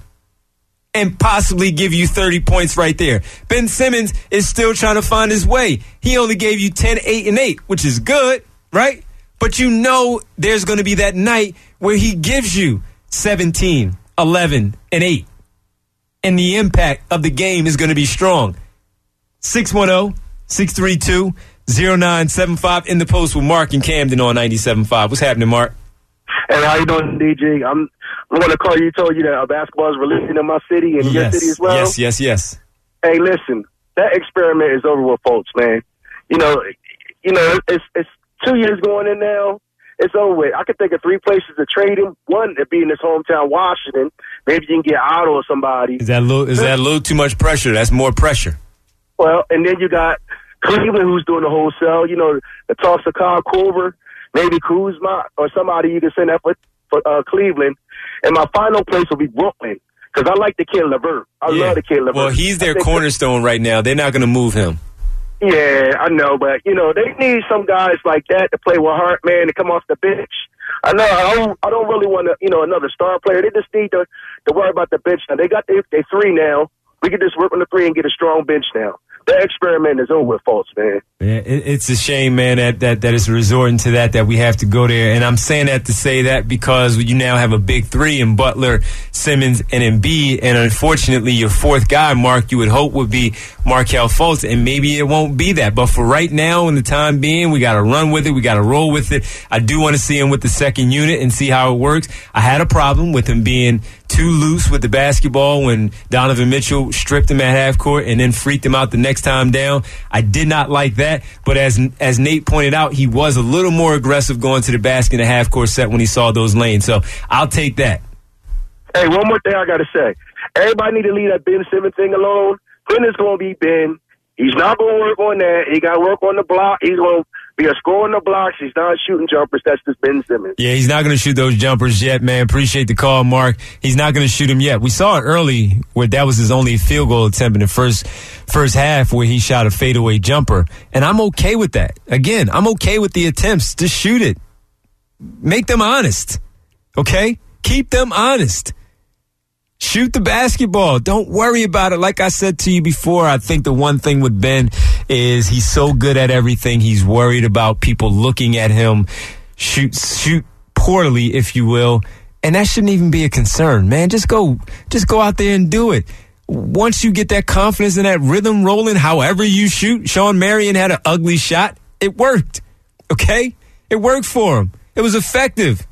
and possibly give you thirty points right there. Ben Simmons is still trying to find his way. He only gave you ten, eight, and eight, which is good, right? But you know there's going to be that night where he gives you seventeen, eleven, and eight. And the impact of the game is going to be strong. six one zero, six three two, zero nine seven five in the post with Mark and Camden on ninety-seven point five. What's happening, Mark? Hey, how you doing, D J? I'm I'm going to call you. Told you that uh, basketball is releasing in my city and yes. your city as well. Yes, yes, yes. Hey, listen, that experiment is over with, folks, man. You know, you know, it's it's two years going in now. It's over with. I could think of three places to trade him. One, to be in his hometown, Washington. Maybe you can get Otto or somebody. Is that a little, is that a little too much pressure? That's more pressure. Well, and then you got Cleveland, who's doing the wholesale. You know, the talks of Kyle Korver, maybe Kuzma, or somebody you can send up with for uh, Cleveland. And my final place will be Brooklyn, because I like the kid LeVert. I yeah. love the kid LeVert. Well, he's their cornerstone right now. They're not going to move him. Yeah, I know, but, you know, they need some guys like that to play with heart, man, to come off the bench. I know I don't, I don't really want to, you know, another star player. They just need to, to worry about the bench now. They got their they three now. We can just work on the three and get a strong bench now. That experiment is over with, folks, man. Yeah, it, it's a shame, man, that, that, that it's resorting to that, that we have to go there. And I'm saying that to say that because you now have a big three in Butler, Simmons, and Embiid. And unfortunately, your fourth guy, Mark, you would hope would be Markelle Fultz. And maybe it won't be that. But for right now, in the time being, we got to run with it. We got to roll with it. I do want to see him with the second unit and see how it works. I had a problem with him being too loose with the basketball when Donovan Mitchell stripped him at half court and then freaked him out the next time down. I did not like that, but as as Nate pointed out, he was a little more aggressive going to the basket in the half court set when he saw those lanes. So I'll take that. Hey, one more thing I got to say. Everybody need to leave that Ben Simmons thing alone. Ben is going to be Ben. He's not going to work on that. He got to work on the block. He's going to be a scorer on the blocks. He's not shooting jumpers. That's just Ben Simmons. Yeah, he's not going to shoot those jumpers yet, man. Appreciate the call, Mark. He's not going to shoot them yet. We saw it early where that was his only field goal attempt in the first first half where he shot a fadeaway jumper. And I'm okay with that. Again, I'm okay with the attempts. Just shoot it. Make them honest. Okay? Keep them honest. Shoot the basketball. Don't worry about it. Like I said to you before, I think the one thing with Ben is he's so good at everything. He's worried about people looking at him shoot shoot poorly, if you will. And that shouldn't even be a concern, man. Just go just go out there and do it. Once you get that confidence and that rhythm rolling, however you shoot, Sean Marion had an ugly shot. It worked. Okay? It worked for him. It was effective.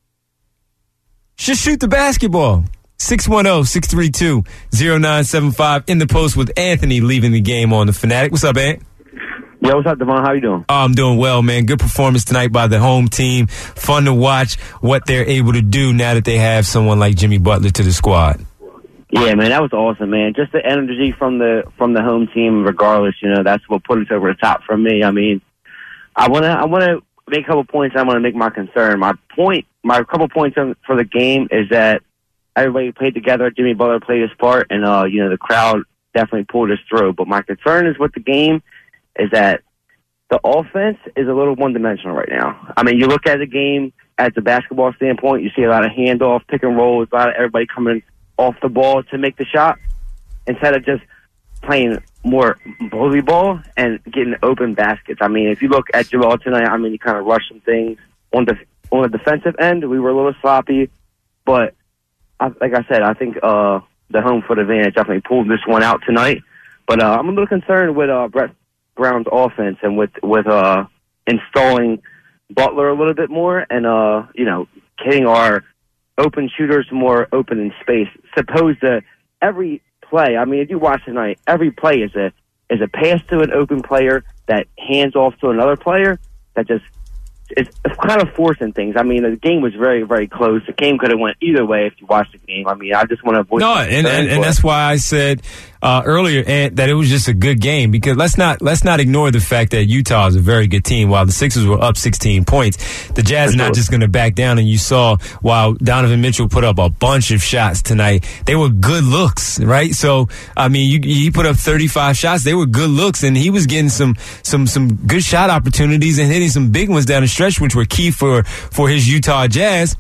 Just shoot the basketball. six one zero, six three two, zero nine seven five in the post with Anthony leaving the game on the Fanatic. What's up, Ant? Yo, what's up, Devon? How you doing? Oh, I'm doing well, man. Good performance tonight by the home team. Fun to watch what they're able to do now that they have someone like Jimmy Butler to the squad. Yeah, man, that was awesome, man. Just the energy from the from the home team, regardless, you know, that's what put us over the top for me. I mean, I wanna I wanna make a couple points. I want to make my concern. My point, my couple points for the game is that everybody played together. Jimmy Butler played his part, and uh, you know, the crowd definitely pulled us through. But my concern is with the game is that the offense is a little one-dimensional right now. I mean, you look at the game as a basketball standpoint, you see a lot of handoff, pick and rolls, a lot of everybody coming off the ball to make the shot instead of just playing more bully ball and getting open baskets. I mean, if you look at Joel tonight, I mean, he kind of rushed some things on the on the defensive end. We were a little sloppy, but I, like I said, I think uh, the home foot advantage definitely pulled this one out tonight. But uh, I'm a little concerned with uh, Brett Brown's offense and with with uh, installing Butler a little bit more and, uh, you know, getting our open shooters more open in space. Suppose that every play, I mean, if you watch tonight, every play is a is a pass to an open player that hands off to another player that just it's, it's kind of forcing things. I mean, the game was very, very close. The game could have went either way if you watched the game. I mean, I just want to avoid no, and, and, and that's why I said uh, earlier and, that it was just a good game because let's not let's not ignore the fact that Utah is a very good team. While the Sixers were up sixteen points, the Jazz are not just going to back down. And you saw while Donovan Mitchell put up a bunch of shots tonight, they were good looks, right? So I mean, you, he put up thirty-five shots. They were good looks, and he was getting some some some good shot opportunities and hitting some big ones down the stretch, which were key for for his Utah Jazz.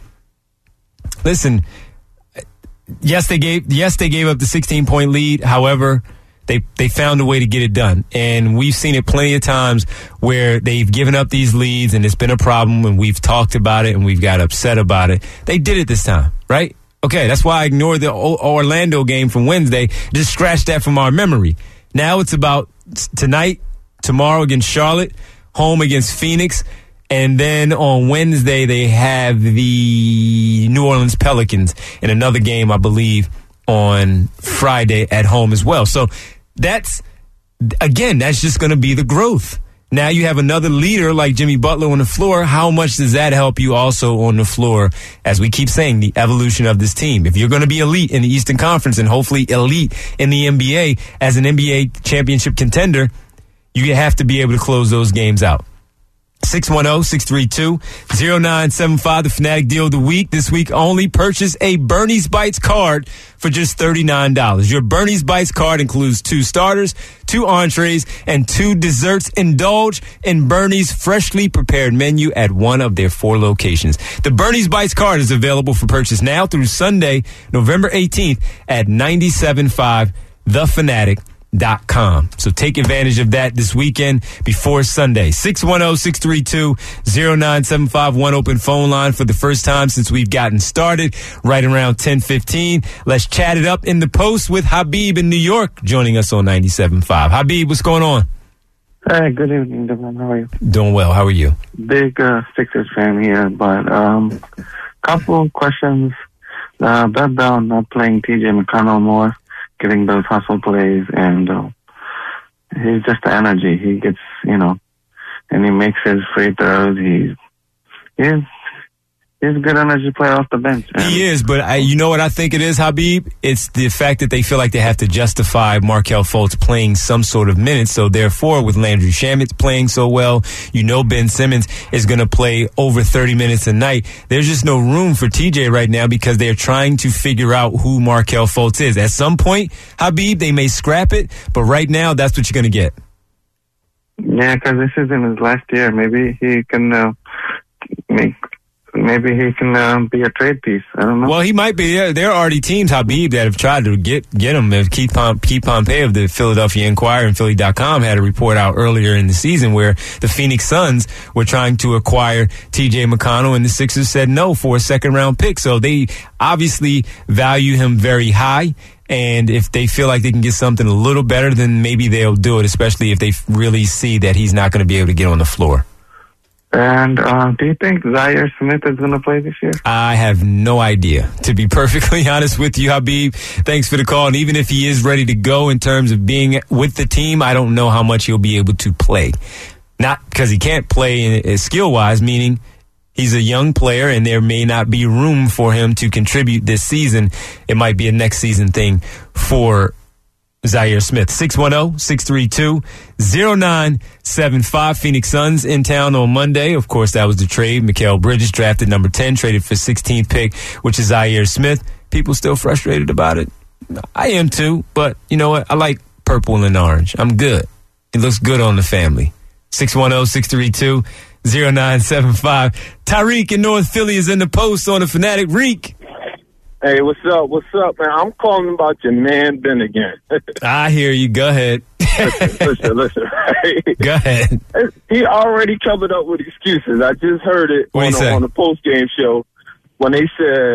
Listen. Yes, they gave. Yes, they gave up the sixteen-point lead. However, they they found a way to get it done, and we've seen it plenty of times where they've given up these leads, and it's been a problem. And we've talked about it, and we've got upset about it. They did it this time, right? Okay, that's why I ignored the Orlando game from Wednesday. Just scratch that from our memory. Now it's about tonight, tomorrow against Charlotte, home against Phoenix. And then on Wednesday, they have the New Orleans Pelicans in another game, I believe, on Friday at home as well. So that's, again, that's just going to be the growth. Now you have another leader like Jimmy Butler on the floor. How much does that help you also on the floor? As we keep saying, the evolution of this team. If you're going to be elite in the Eastern Conference and hopefully elite in the N B A as an N B A championship contender, you have to be able to close those games out. six one zero, six three two, zero nine seven five, the Fanatic Deal of the Week. This week only, purchase a Bernie's Bites card for just thirty-nine dollars. Your Bernie's Bites card includes two starters, two entrees, and two desserts. Indulge in Bernie's freshly prepared menu at one of their four locations. The Bernie's Bites card is available for purchase now through Sunday, November eighteenth at ninety-seven point five the fanatic dot com. So take advantage of that this weekend before Sunday. six one zero, six three two, zero nine seven five, one open phone line for the first time since we've gotten started right around ten fifteen. Let's chat it up in the post with Habib in New York joining us on ninety-seven point five. Habib, what's going on? Hey, good evening, Devin. How are you? Doing well. How are you? Big uh, Sixers fan here, but um, couple questions. Uh, Beth Bell not playing T J McConnell more, getting those hustle plays, and uh, he's just the energy. He gets, you know, and he makes his free throws. He's he's he's a good energy player off the bench. And he is, but I, you know what I think it is, Habib? It's the fact that they feel like they have to justify Markelle Fultz playing some sort of minutes. So therefore, with Landry Shamet playing so well, you know Ben Simmons is going to play over thirty minutes a night. There's just no room for T J right now because they're trying to figure out who Markelle Fultz is. At some point, Habib, they may scrap it, but right now, that's what you're going to get. Yeah, because this isn't his last year. Maybe he can uh, make... Maybe he can uh, be a trade piece. I don't know. Well, he might be. There are already teams, Habib, that have tried to get get him. If Keith, Pom- Keith Pompey of the Philadelphia Inquirer and Philly dot com had a report out earlier in the season where the Phoenix Suns were trying to acquire T J McConnell, and the Sixers said no for a second-round pick. So they obviously value him very high. And if they feel like they can get something a little better, then maybe they'll do it, especially if they really see that he's not going to be able to get on the floor. And uh, do you think Zaire Smith is going to play this year? I have no idea, to be perfectly honest with you, Habib. Thanks for the call. And even if he is ready to go in terms of being with the team, I don't know how much he'll be able to play. Not because he can't play skill-wise, meaning he's a young player and there may not be room for him to contribute this season. It might be a next season thing for Zaire Smith. six one zero, six three two, zero nine seven five. Phoenix Suns in town on Monday. Of course, that was the trade. Mikal Bridges drafted number ten, traded for sixteenth pick, which is Zaire Smith. People still frustrated about it. I am too, but you know what? I like purple and orange. I'm good. It looks good on the family. six one zero, six three two, zero nine seven five. Tariq in North Philly is in the post on the Fanatic. Reek. Hey, what's up? What's up, man? I'm calling about your man, Ben, again. I hear you. Go ahead. listen, listen, listen. Go ahead. He already covered up with excuses. I just heard it What on, he say? on the post-game show when they said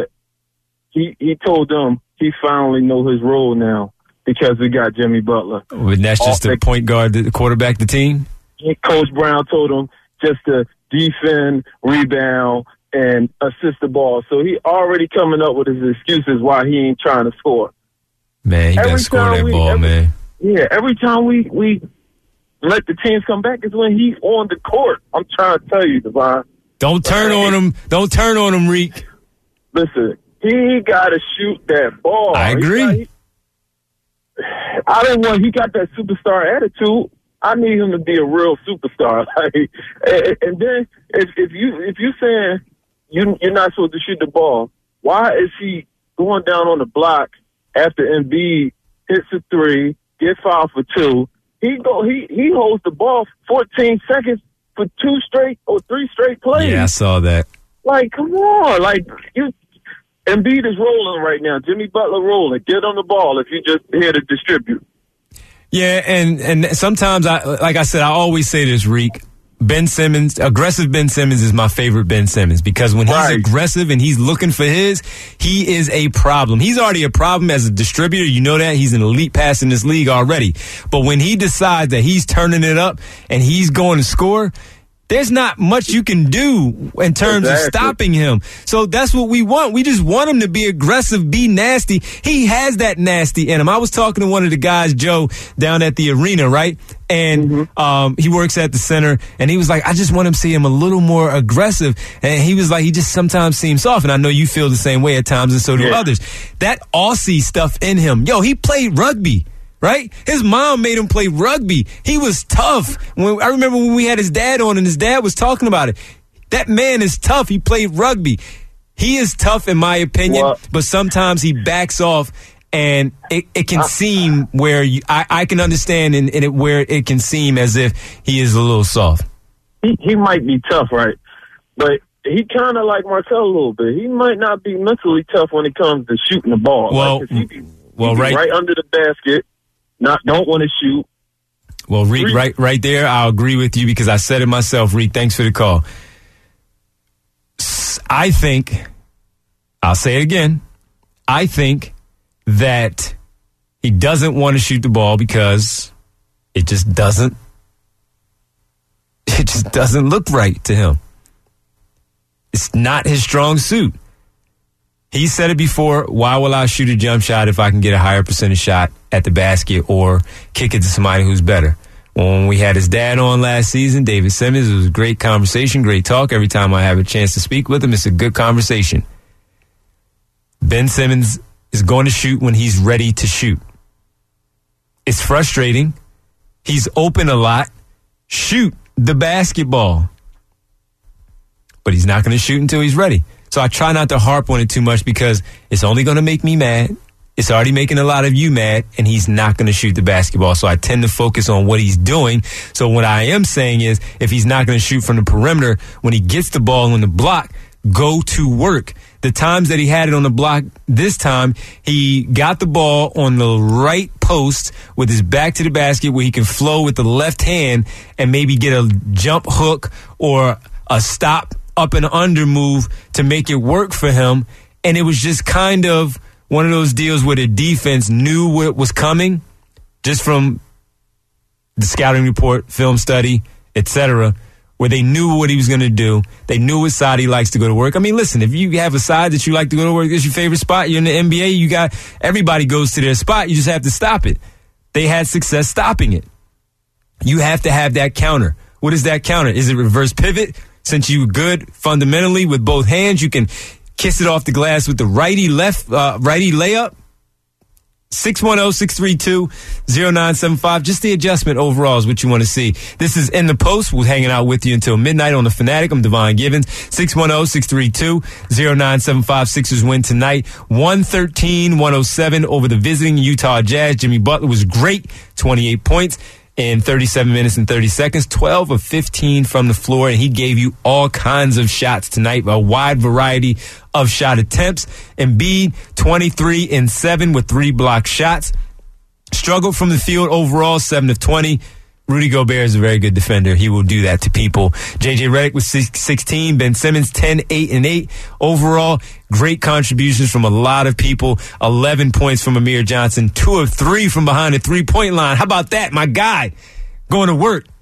he he told them he finally know his role now because we got Jimmy Butler. And that's just the point guard, the quarterback, the team? Coach Brown told him just to defend, rebound, and assist the ball. So he already coming up with his excuses why he ain't trying to score. Man, he Every got to score time that we- ball, every- man. Yeah, every time we, we let the teams come back is when he's on the court. I'm trying to tell you, Devon. Don't turn on him. Don't turn on him, Reek. Listen, he got to shoot that ball. I agree. He got- he- I didn't want. He got that superstar attitude. I need him to be a real superstar. Like, and, and then if, if you if you saying you you're not supposed to shoot the ball, why is he going down on the block after Embiid hits a three, gets fouled for two? He go he he holds the ball fourteen seconds for two straight or three straight plays. Yeah, I saw that. Like, come on. Like, you, Embiid is rolling right now. Jimmy Butler rolling. Get on the ball if you just here to distribute. Yeah, and, and sometimes, I like I said, I always say this, Reek. Ben Simmons, aggressive Ben Simmons is my favorite Ben Simmons because when he's Right. aggressive and he's looking for his, he is a problem. He's already a problem as a distributor. You know that. He's an elite pass in this league already. But when he decides that he's turning it up and he's going to score, there's not much you can do in terms Exactly. of stopping him. So that's what we want. We just want him to be aggressive, be nasty. He has that nasty in him. I was talking to one of the guys, Joe, down at the arena, right? And Mm-hmm. um, he works at the center, and he was like, I just want him to see him a little more aggressive. And he was like, he just sometimes seems soft. And I know you feel the same way at times, and so do Yeah. others. That Aussie stuff in him. Yo, he played rugby. Right? His mom made him play rugby. He was tough. When I remember when we had his dad on and his dad was talking about it. That man is tough. He played rugby. He is tough in my opinion, Well- but sometimes he backs off and it, it can seem where you, I, I can understand in, in it where it can seem as if he is a little soft. He he might be tough, right? But he kind of like Markel a little bit. He might not be mentally tough when it comes to shooting the ball. Well, like, 'cause he be, well, he be right- right under the basket. Not don't want to shoot. Well, Reek, right, right there, I'll agree with you because I said it myself. Reek, thanks for the call. S- I think, I'll say it again. I think that he doesn't want to shoot the ball because it just doesn't. It just doesn't look right to him. It's not his strong suit. He said it before, why will I shoot a jump shot if I can get a higher percentage shot at the basket or kick it to somebody who's better? When we had his dad on last season, David Simmons, it was a great conversation, great talk. Every time I have a chance to speak with him, it's a good conversation. Ben Simmons is going to shoot when he's ready to shoot. It's frustrating. He's open a lot. Shoot the basketball. But he's not going to shoot until he's ready. So I try not to harp on it too much because it's only going to make me mad. It's already making a lot of you mad, and he's not going to shoot the basketball. So I tend to focus on what he's doing. So what I am saying is if he's not going to shoot from the perimeter, when he gets the ball on the block, go to work. The times that he had it on the block this time, he got the ball on the right post with his back to the basket where he can flow with the left hand and maybe get a jump hook or a stop up and under move to make it work for him. And it was just kind of one of those deals where the defense knew what was coming just from the scouting report, film study, et cetera, where they knew what he was going to do. They knew what side he likes to go to work. I mean, listen, if you have a side that you like to go to work, it's your favorite spot. You're in the N B A. You got everybody goes to their spot. You just have to stop it. They had success stopping it. You have to have that counter. What is that counter? Is it reverse pivot? Since you're good fundamentally with both hands, you can kiss it off the glass with the righty left, uh, righty layup. six one zero, six three two, zero nine seven five. Just the adjustment overall is what you want to see. This is In the Post. We're hanging out with you until midnight on The Fanatic. I'm Devon Givens. six one zero, six three two, zero nine seven five. Sixers win tonight. one thirteen, one oh seven over the visiting Utah Jazz. Jimmy Butler was great. twenty-eight points in thirty-seven minutes and thirty seconds. twelve of fifteen from the floor, and he gave you all kinds of shots tonight, a wide variety of shot attempts. Embiid, twenty-three and seven with three block shots. Struggled from the field overall, seven of twenty. Rudy Gobert is a very good defender. He will do that to people. J J Redick was sixteen. Ben Simmons, ten, eight, and eight. Overall, great contributions from a lot of people. eleven points from Amir Johnson. two of three from behind the three-point line. How about that, my guy? Going to work.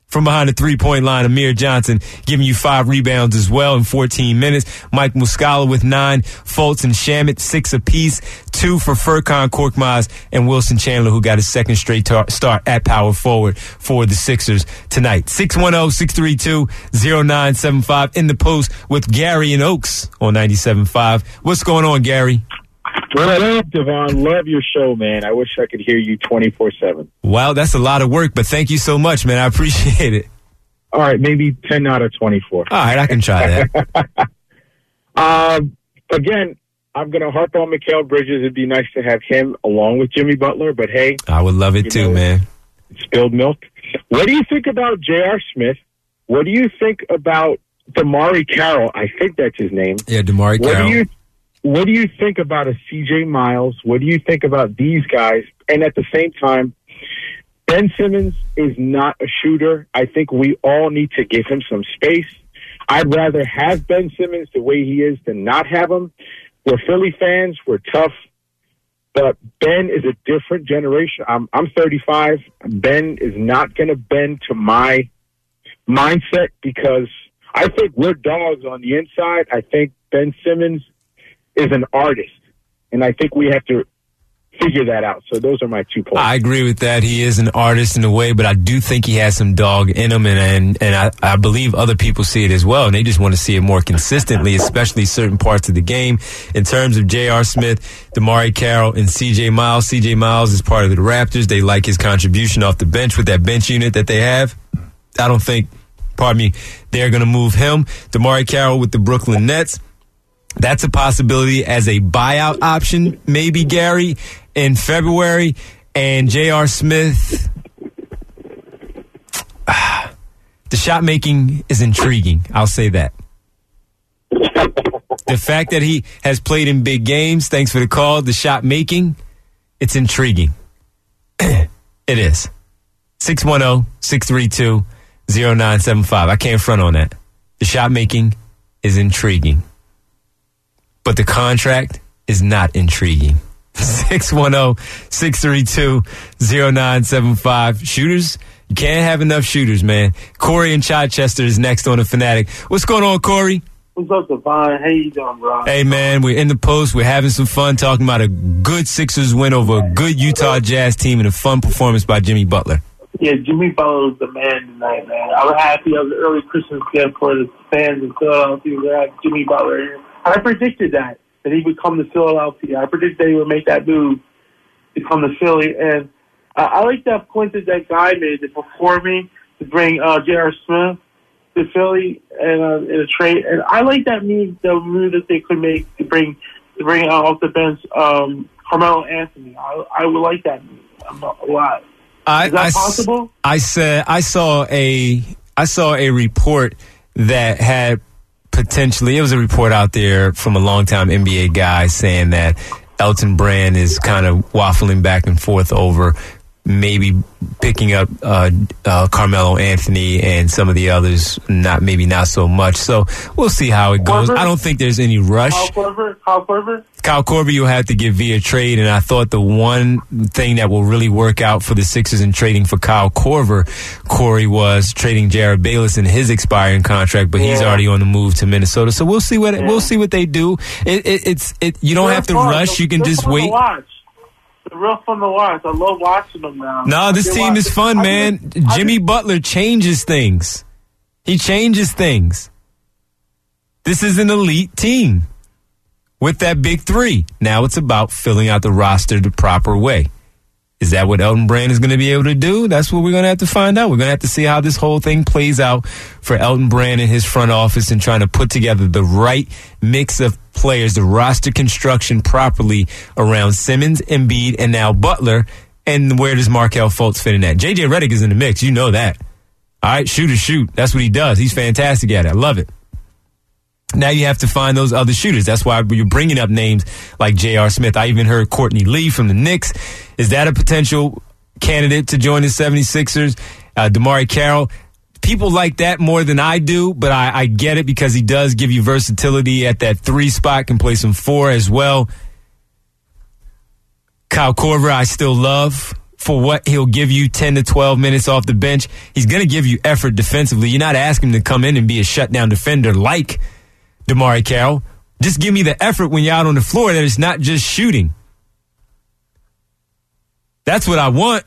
From behind the three-point line, Amir Johnson giving you five rebounds as well in fourteen minutes. Mike Muscala with nine. Fultz and Shamet, six apiece. Two for Furkan Korkmaz and Wilson Chandler, who got his second straight tar- start at power forward for the Sixers tonight. six one zero, six three two, zero nine seven five in the post with Gary and Oaks on ninety-seven point five. What's going on, Gary? What up, Devon? Love your show, man. I wish I could hear you twenty-four seven. Wow, that's a lot of work, but thank you so much, man. I appreciate it. All right, maybe ten out of twenty-four. All right, I can try that. um, again, I'm going to harp on Mikal Bridges. It'd be nice to have him along with Jimmy Butler, but hey. I would love it too, know, man. Spilled milk. What do you think about J R. Smith? What do you think about Damari Carroll? I think that's his name. Yeah, Damari what Carroll. Do you, what do you think about a C J Miles? What do you think about these guys? And at the same time, Ben Simmons is not a shooter. I think we all need to give him some space. I'd rather have Ben Simmons the way he is than not have him. We're Philly fans. We're tough. But Ben is a different generation. I'm, I'm thirty-five. Ben is not going to bend to my mindset because I think we're dogs on the inside. I think Ben Simmons is an artist, and I think we have to figure that out. So those are my two points. I agree with that. He is an artist in a way, but I do think he has some dog in him, and and, and I, I believe other people see it as well, and they just want to see it more consistently, especially certain parts of the game. In terms of J R. Smith, Damari Carroll, and C J Miles, C J Miles is part of the Raptors. They like his contribution off the bench with that bench unit that they have. I don't think, pardon me, they're going to move him. Damari Carroll with the Brooklyn Nets. That's a possibility as a buyout option, maybe, Gary, in February. And J R. Smith, ah, the shot making is intriguing. I'll say that. The fact that he has played in big games, thanks for the call, the shot making, it's intriguing. It is. six one zero, six three two, zero nine seven five. I can't front on that. The shot making is intriguing. But the contract is not intriguing. six one zero, six three two, zero nine seven five. Shooters, you can't have enough shooters, man. Corey in Chichester is next on The Fanatic. What's going on, Corey? What's up, Devon? How you doing, bro? Hey, man, we're in the post. We're having some fun talking about a good Sixers win over a good Utah Jazz team and a fun performance by Jimmy Butler. Yeah, Jimmy Butler was the man tonight, man. I was happy. I was an early Christmas gift for the fans in Philadelphia to have Jimmy Butler here. I predicted that, that he would come to Philadelphia. I predicted that he would make that move to come to Philly. And uh, I like that point that that guy made before me to bring uh, J R. Smith to Philly and uh, in a trade. And I like that move, the move that they could make to bring to bring uh, off the bench um, Carmelo Anthony. I, I would like that move a lot. I, Is that I, possible? I said I saw a I saw a report that had potentially, it was a report out there from a longtime N B A guy saying that Elton Brand is kind of waffling back and forth over maybe picking up uh, uh, Carmelo Anthony and some of the others, not maybe not so much. So we'll see how it goes. Korver? I don't think there's any rush. Kyle Korver? Kyle Korver? Kyle Korver you'll have to get via trade, and I thought the one thing that will really work out for the Sixers in trading for Kyle Korver, Corey, was trading Jared Bayless in his expiring contract, but yeah. he's already on the move to Minnesota. So we'll see what yeah. we'll see what they do. It, it, it's it. You don't They're have to fun. rush. You can They're just fun wait. To watch. They're real fun to watch. I love watching them now. No, this I team watch. is fun, I man. Just, Jimmy just, Butler changes things. He changes things. This is an elite team with that big three. Now it's about filling out the roster the proper way. Is that what Elton Brand is going to be able to do? That's what we're going to have to find out. We're going to have to see how this whole thing plays out for Elton Brand and his front office and trying to put together the right mix of players, the roster construction properly around Simmons, Embiid, and now Butler. And where does Markelle Fultz fit in that? J J Redick is in the mix. You know that. All right, shoot or shoot. That's what he does. He's fantastic at it. I love it. Now you have to find those other shooters. That's why you're bringing up names like J R. Smith. I even heard Courtney Lee from the Knicks. Is that a potential candidate to join the seventy-sixers? Uh, Damari Carroll. People like that more than I do, but I, I get it because he does give you versatility at that three spot, can play some four as well. Kyle Korver, I still love for what he'll give you ten to twelve minutes off the bench. He's going to give you effort defensively. You're not asking him to come in and be a shutdown defender like DeMarre Carroll. Just give me the effort when you're out on the floor that it's not just shooting. That's what I want.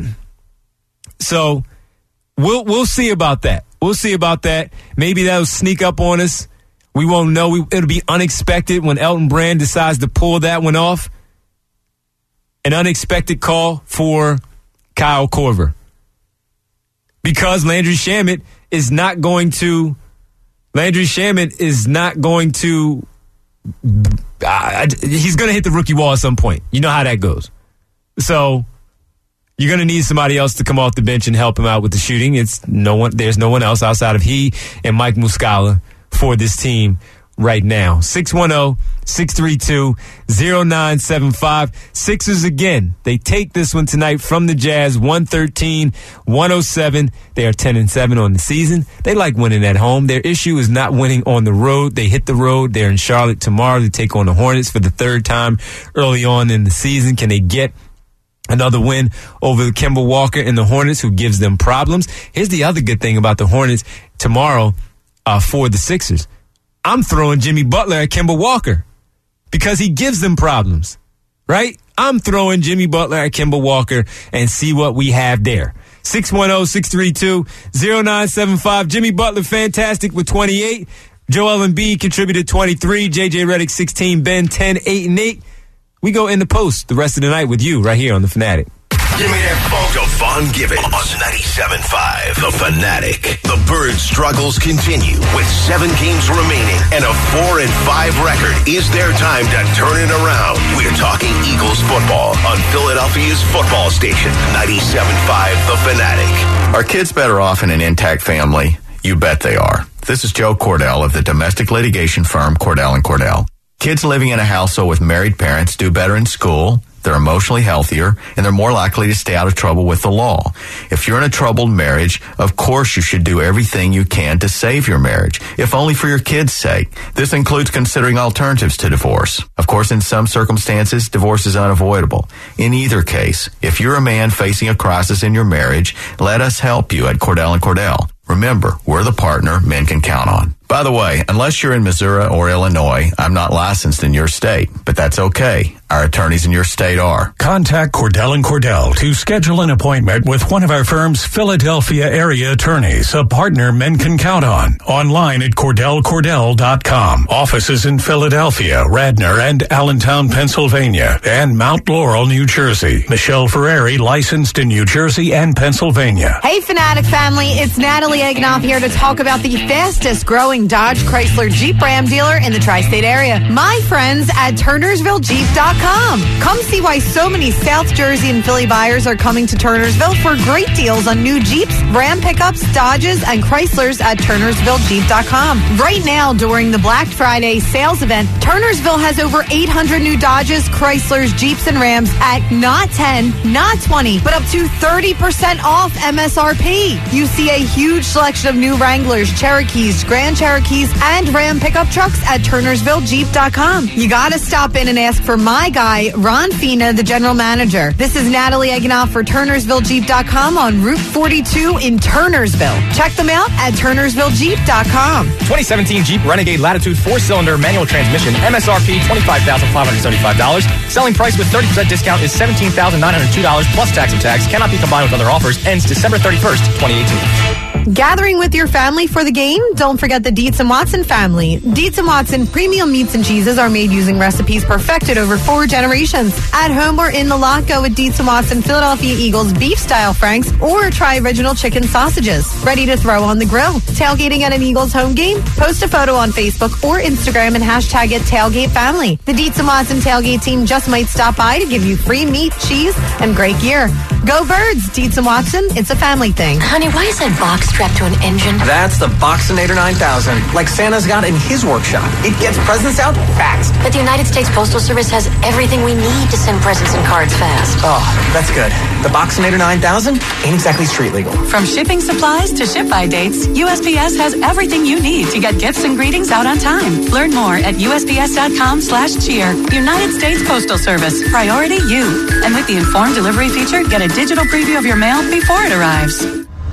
So we'll we'll see about that. We'll see about that. Maybe that'll sneak up on us. We won't know. We, it'll be unexpected when Elton Brand decides to pull that one off. An unexpected call for Kyle Korver. Because Landry Shamet is not going to, Landry Shamet is not going to, uh, he's going to hit the rookie wall at some point. You know how that goes. So you're going to need somebody else to come off the bench and help him out with the shooting. It's no one. There's no one else outside of he and Mike Muscala for this team right now. six one zero, six three two, zero nine seven five. Sixers again. They take this one tonight from the Jazz, one thirteen, one oh seven. They are ten and seven on the season. They like winning at home. Their issue is not winning on the road. They hit the road. They're in Charlotte tomorrow to take on the Hornets for the third time early on in the season. Can they get another win over Kemba Walker and the Hornets, who gives them problems? Here's the other good thing about the Hornets tomorrow uh, for the Sixers. I'm throwing Jimmy Butler at Kemba Walker because he gives them problems, right? I'm throwing Jimmy Butler at Kemba Walker and see what we have there. six one zero, six three two, zero nine seven five. Jimmy Butler, fantastic with twenty-eight. Joel Embiid contributed twenty-three. J J Redick, sixteen. Ben, ten, eight, and eight. We go in the post the rest of the night with you right here on The Fanatic. Give me that phone. Devon Gibbons on ninety-seven point five. The Fanatic. The Birds' struggles continue with seven games remaining and a four and five record. Is their time to turn it around? We're talking Eagles football on Philadelphia's football station, ninety-seven point five. The Fanatic. Are kids better off in an intact family? You bet they are. This is Joe Cordell of the domestic litigation firm Cordell and Cordell. Kids living in a household with married parents do better in school, they're emotionally healthier, and they're more likely to stay out of trouble with the law. If you're in a troubled marriage, of course you should do everything you can to save your marriage, if only for your kids' sake. This includes considering alternatives to divorce. Of course, in some circumstances, divorce is unavoidable. In either case, if you're a man facing a crisis in your marriage, let us help you at Cordell and Cordell. Remember, we're the partner men can count on. By the way, unless you're in Missouri or Illinois, I'm not licensed in your state, but that's okay. Our attorneys in your state are. Contact Cordell and Cordell to schedule an appointment with one of our firm's Philadelphia area attorneys, a partner men can count on. Online at Cordell Cordell dot com. Offices in Philadelphia, Radnor, and Allentown, Pennsylvania, and Mount Laurel, New Jersey. Michelle Ferreri, licensed in New Jersey and Pennsylvania. Hey, Fanatic family, it's Natalie Egnoff here to talk about the fastest growing Dodge Chrysler Jeep Ram dealer in the tri-state area. My friends at Turnersville Jeep dot com. Come see why so many South Jersey and Philly buyers are coming to Turnersville for great deals on new Jeeps, Ram pickups, Dodges, and Chryslers at Turnersville Jeep dot com. Right now, during the Black Friday sales event, Turnersville has over eight hundred new Dodges, Chryslers, Jeeps, and Rams at not ten, not twenty, but up to thirty percent off M S R P. You see a huge selection of new Wranglers, Cherokees, Grand Cherokees, and Ram pickup trucks at Turnersville Jeep dot com. You gotta stop in and ask for my guy, Ron Fina, the general manager. This is Natalie Egnoff for Turnersville Jeep dot com on Route forty-two in Turnersville. Check them out at Turnersville Jeep dot com. twenty seventeen Jeep Renegade Latitude four-cylinder manual transmission, M S R P twenty-five thousand five hundred seventy-five dollars. Selling price with thirty percent discount is seventeen thousand nine hundred two dollars plus tax and tags. Cannot be combined with other offers. Ends December thirty-first, twenty eighteen. Gathering with your family for the game? Don't forget the Dietz and Watson family. Dietz and Watson premium meats and cheeses are made using recipes perfected over four generations. At home or in the lot, go with Dietz and Watson Philadelphia Eagles beef-style franks or try original chicken sausages. Ready to throw on the grill. Tailgating at an Eagles home game? Post a photo on Facebook or Instagram and hashtag it Tailgate Family. The Dietz and Watson tailgate team just might stop by to give you free meat, cheese, and great gear. Go Birds! Dietz and Watson, it's a family thing. Honey, why is that box strapped to an engine? That's the Boxinator nine thousand, like Santa's got in his workshop. It gets presents out fast. But the United States Postal Service has everything we need to send presents and cards fast. Oh, that's good. The Boxinator nine thousand ain't exactly street legal. From shipping supplies to ship-by dates, U S P S has everything you need to get gifts and greetings out on time. Learn more at U S P S dot com slash cheer. United States Postal Service. Priority you. And with the Informed Delivery feature, get a digital preview of your mail before it arrives.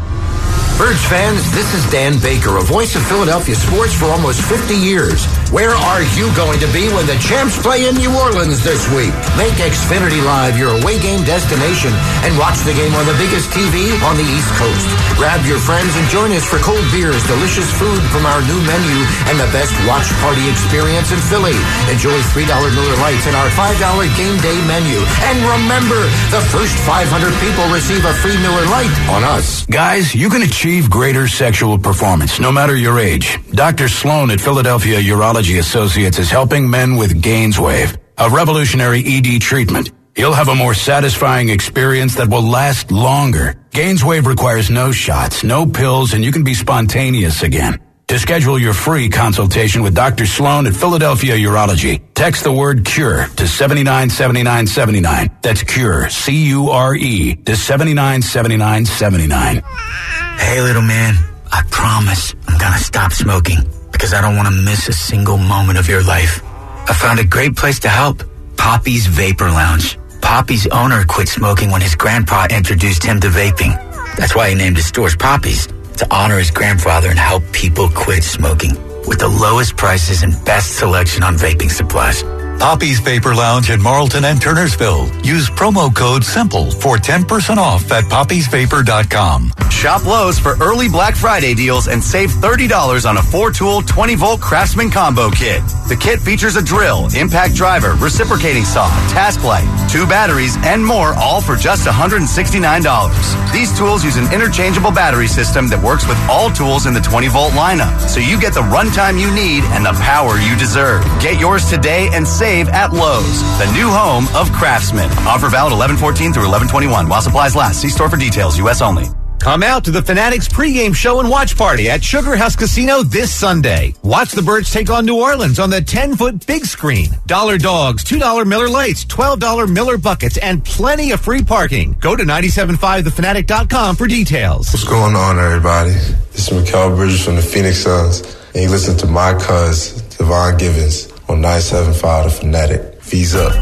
Birds fans, this is Dan Baker, a voice of Philadelphia sports for almost fifty years. Where are you going to be when the Champs play in New Orleans this week? Make Xfinity Live your away game destination and watch the game on the biggest T V on the East Coast. Grab your friends and join us for cold beers, delicious food from our new menu, and the best watch party experience in Philly. Enjoy three dollar Miller Lights and our five dollar game day menu. And remember, the first five hundred people receive a free Miller Lite on us. Guys, you can achieve greater sexual performance no matter your age. Doctor Sloan at Philadelphia Urology Associates is helping men with GainsWave, a revolutionary E D treatment. You'll have a more satisfying experience that will last longer. GainsWave requires no shots, no pills, and you can be spontaneous again. To schedule your free consultation with Doctor Sloan at Philadelphia Urology, text the word CURE to seven nine seven nine seven nine. That's CURE, C U R E, to seven nine seven nine seven nine. Hey, little man, I promise I'm gonna stop smoking because I don't want to miss a single moment of your life. I found a great place to help, Poppy's Vapor Lounge. Poppy's owner quit smoking when his grandpa introduced him to vaping. That's why he named his stores Poppy's, to honor his grandfather and help people quit smoking. With the lowest prices and best selection on vaping supplies. Poppy's Vapor Lounge in Marlton and Turnersville. Use promo code SIMPLE for ten percent off at poppies vapor dot com. Shop Lowe's for early Black Friday deals and save thirty dollars on a four-tool, twenty-volt Craftsman Combo Kit. The kit features a drill, impact driver, reciprocating saw, task light, two batteries, and more, all for just one hundred sixty-nine dollars. These tools use an interchangeable battery system that works with all tools in the twenty-volt lineup, so you get the runtime you need and the power you deserve. Get yours today and save at Lowe's, the new home of Craftsman. Offer valid eleven fourteen through eleven twenty-one while supplies last. See store for details. U S only. Come out to the Fanatics pregame show and watch party at Sugar House Casino this Sunday. Watch the Birds take on New Orleans on the ten-foot big screen. Dollar dogs, two dollar Miller Lights, twelve dollar Miller buckets, and plenty of free parking. Go to nine seven five the fanatic dot com for details. What's going on, everybody? This is Mikal Bridges from the Phoenix Suns, and you listen to my cuz, Devon Givens, on nine seven five The Fanatic. V's up.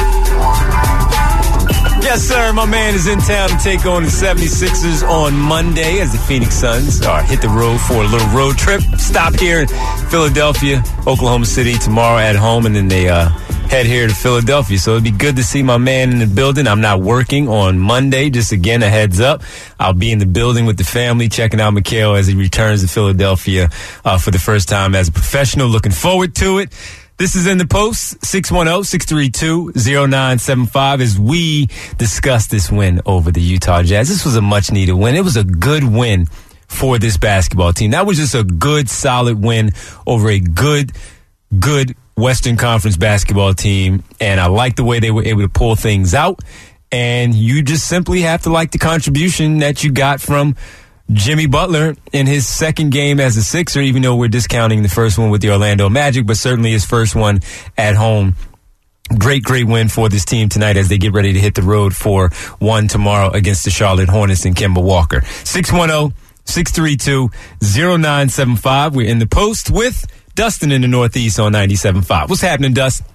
Yes, sir. My man is in town to take on the seventy-sixers on Monday as the Phoenix Suns uh, hit the road for a little road trip. Stop here in Philadelphia, Oklahoma City tomorrow at home, and then they uh, head here to Philadelphia. So it'd be good to see my man in the building. I'm not working on Monday. Just again, a heads up. I'll be in the building with the family, checking out Mikal as he returns to Philadelphia uh, for the first time as a professional. Looking forward to it. This is In the Post, six one zero, six three two, zero nine seven five, as we discuss this win over the Utah Jazz. This was a much-needed win. It was a good win for this basketball team. That was just a good, solid win over a good, good Western Conference basketball team, and I like the way they were able to pull things out, and you just simply have to like the contribution that you got from Jimmy Butler in his second game as a Sixer, even though we're discounting the first one with the Orlando Magic, but certainly his first one at home. Great, great win for this team tonight as they get ready to hit the road for one tomorrow against the Charlotte Hornets and Kemba Walker. six one zero, six three two, zero nine seven five. We're in the Post with Dustin in the Northeast on ninety-seven point five. What's happening, Dustin?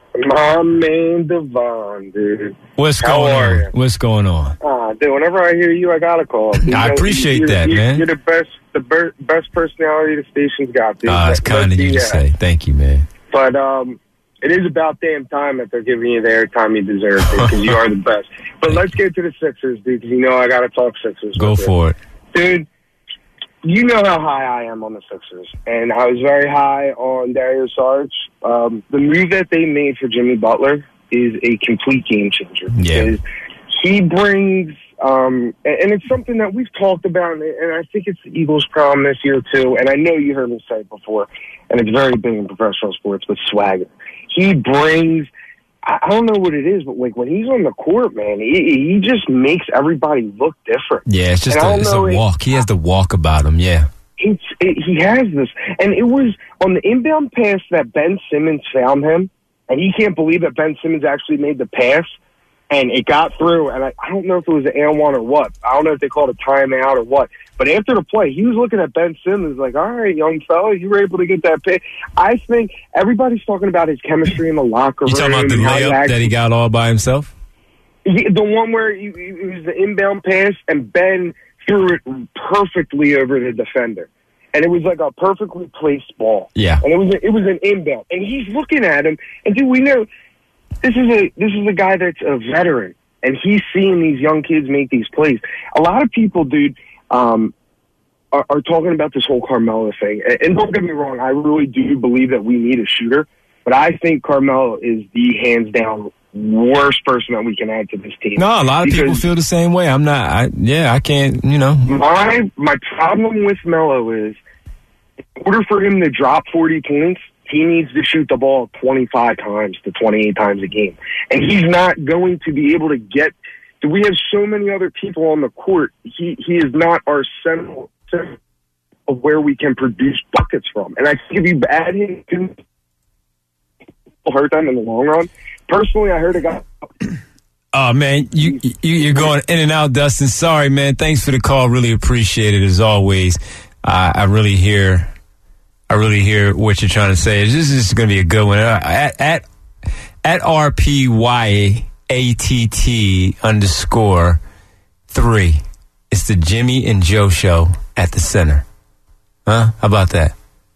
My man Devon, dude. What's How going are on? you? What's going on? Ah, dude, whenever I hear you, I gotta call. Dude, I appreciate you're, that, you're, man. You're the best, the ber- best personality the station's got, dude. Ah, it's But- kind of but, you to yeah. say. Thank you, man. But um, it is about damn time that they're giving you the airtime you deserve, because you are the best. But let's get to the Sixers, dude, because you know I gotta talk Sixers. Go with you. for it. Dude. You know how high I am on the Sixers, and I was very high on Dario Saric. Um, the move that they made for Jimmy Butler is a complete game changer. Yeah. Because he brings, um, and and it's something that we've talked about, and and I think it's the Eagles' problem this year too, and I know you heard me say it before, and it's very big in professional sports, but swagger. He brings, I I don't know what it is, but like when he's on the court, man, he, he just makes everybody look different. Yeah, it's just And I a, don't it's a know, it- walk. He has the walk about him, yeah. It's, it, he has this, and it was on the inbound pass that Ben Simmons found him, and he can't believe that Ben Simmons actually made the pass. and it got through, and I, I don't know if it was an and one or what. I don't know if they called a timeout or what. But after the play, he was looking at Ben Simmons like, all right, young fella, you were able to get that pick. I think everybody's talking about his chemistry in the locker room. You talking about the layup actually, that he got all by himself? He, the one where he, it was the inbound pass, and Ben threw it perfectly over the defender. And it was like a perfectly placed ball. Yeah. And it was a, it was an inbound. And he's looking at him, and dude, we know this is a this is a guy that's a veteran, and he's seeing these young kids make these plays. A lot of people, dude, um, are, are talking about this whole Carmelo thing. And, and don't get me wrong, I really do believe that we need a shooter, but I think Carmelo is the hands down worst person that we can add to this team. No, a lot of people feel the same way. I'm not. I, yeah, I can't. You know, my my problem with Melo is, in order for him to drop forty points, he needs to shoot the ball twenty-five times to twenty-eight times a game. And he's not going to be able to get – we have so many other people on the court. He he is not our central of where we can produce buckets from. And I think if you add him to hurt them in the long run. Personally, I heard a guy – Oh, man, you, you, you're going in and out, Dustin. Sorry, man. Thanks for the call. Really appreciate it, as always. Uh, I really hear – I really hear what you're trying to say. This is going to be a good one. At at, at R P Y A T T underscore three. It's the Jimmy and Joe show at the center. Huh? How about that?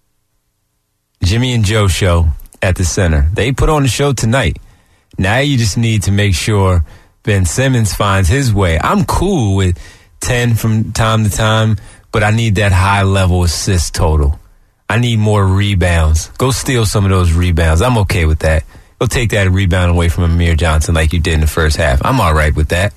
Jimmy and Joe show at the center. They put on the show tonight. Now you just need to make sure Ben Simmons finds his way. I'm cool with ten from time to time, but I need that high level assist total. I need more rebounds. Go steal some of those rebounds. I'm okay with that. Go take that rebound away from Amir Johnson like you did in the first half. I'm all right with that.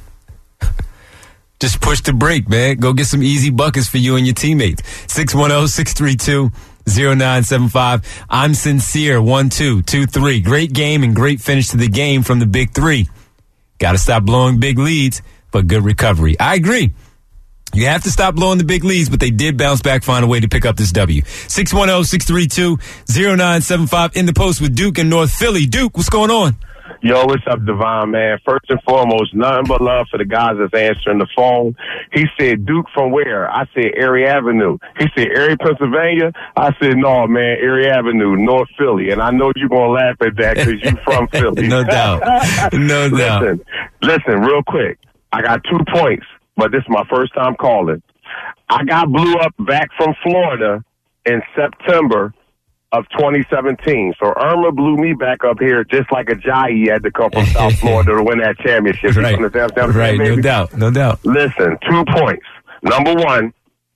Just push the break, man. Go get some easy buckets for you and your teammates. six one zero, six three two, zero nine seven five. I'm sincere. one two two three. Great game and great finish to the game from the big three. Got to stop blowing big leads, but good recovery. I agree. You have to stop blowing the big leads, but they did bounce back, find a way to pick up this W. six one zero, six three two, zero nine seven five in the post with Duke in North Philly. Duke, what's going on? Yo, what's up, Devon, man? First and foremost, nothing but love for the guys that's answering the phone. He said, Duke from where? I said, Erie Avenue. He said, Erie, Pennsylvania? I said, no, man, Erie Avenue, North Philly. And I know you're going to laugh at that because you're from Philly. No doubt. No doubt. Listen, listen, real quick. I got two points, but this is my first time calling. I got blew up back from Florida in September of twenty seventeen. So Irma blew me back up here just like a Jai had to come from South Florida to win that championship. Right, right. No doubt, no doubt. Listen, two points. Number one,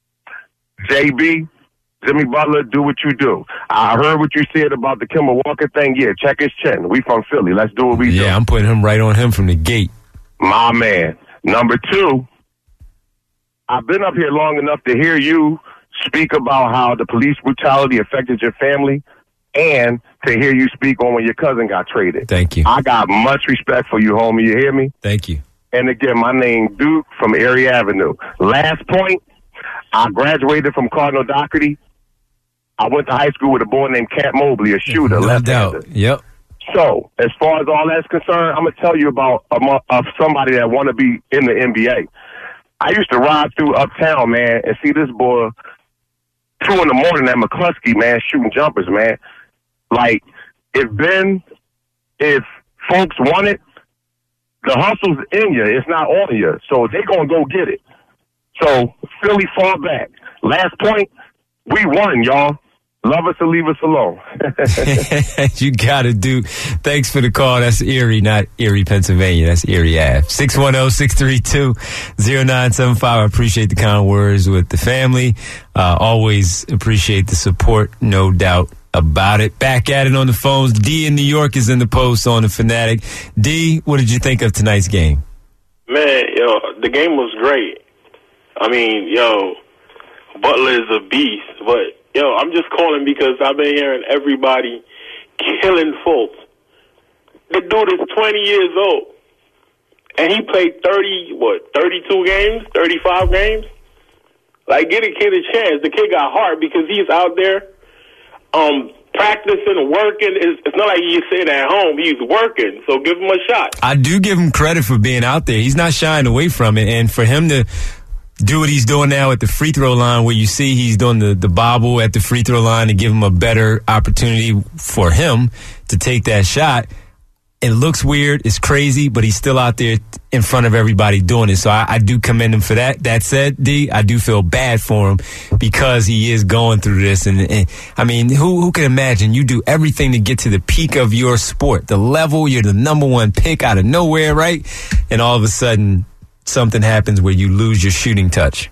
J B, Jimmy Butler, do what you do. I heard what you said about the Kemba Walker thing. Yeah, check his chin. We from Philly. Let's do what we yeah, do. Yeah, I'm putting him right on him from the gate. My man. Number two, I've been up here long enough to hear you speak about how the police brutality affected your family and to hear you speak on when your cousin got traded. Thank you. I got much respect for you, homie. You hear me? Thank you. And again, my name Duke from Erie Avenue. Last point, I graduated from Cardinal Doherty. I went to high school with a boy named Camp Mobley, a shooter. No doubt. Yep. So, as far as all that's concerned, I'm going to tell you about a, of somebody that want to be in the N B A. I used to ride through Uptown, man, and see this boy two in the morning at McCluskey, man, shooting jumpers, man. Like, if Ben, if folks want it, the hustle's in you. It's not on you. So they going to go get it. So Philly fall back. Last point, we won, y'all. Love us or leave us alone. You got it, Duke. Thanks for the call. That's Erie, not Erie, Pennsylvania. That's Erie Ave. six one zero, six three two, zero nine seven five. I appreciate the kind words with the family. Uh, always appreciate the support, no doubt about it. Back at it on the phones. D in New York is in the post on the Fanatic. D, what did you think of tonight's game? Man, yo, the game was great. I mean, yo, Butler is a beast, but yo, I'm just calling because I've been hearing everybody killing Fultz. The dude is twenty years old, and he played thirty, what, thirty-two games, thirty-five games? Like, get a kid a chance. The kid got heart because he's out there um, practicing, working. It's, it's not like he's sitting at home. He's working, so give him a shot. I do give him credit for being out there. He's not shying away from it, and for him to do what he's doing now at the free throw line, where you see he's doing the, the bobble at the free throw line to give him a better opportunity for him to take that shot. It looks weird. It's crazy, but he's still out there in front of everybody doing it. So I, I do commend him for that. That said, D, I do feel bad for him because he is going through this. And, and I mean, who who can imagine you do everything to get to the peak of your sport, the level, you're the number one pick out of nowhere, right? And all of a sudden, something happens where you lose your shooting touch.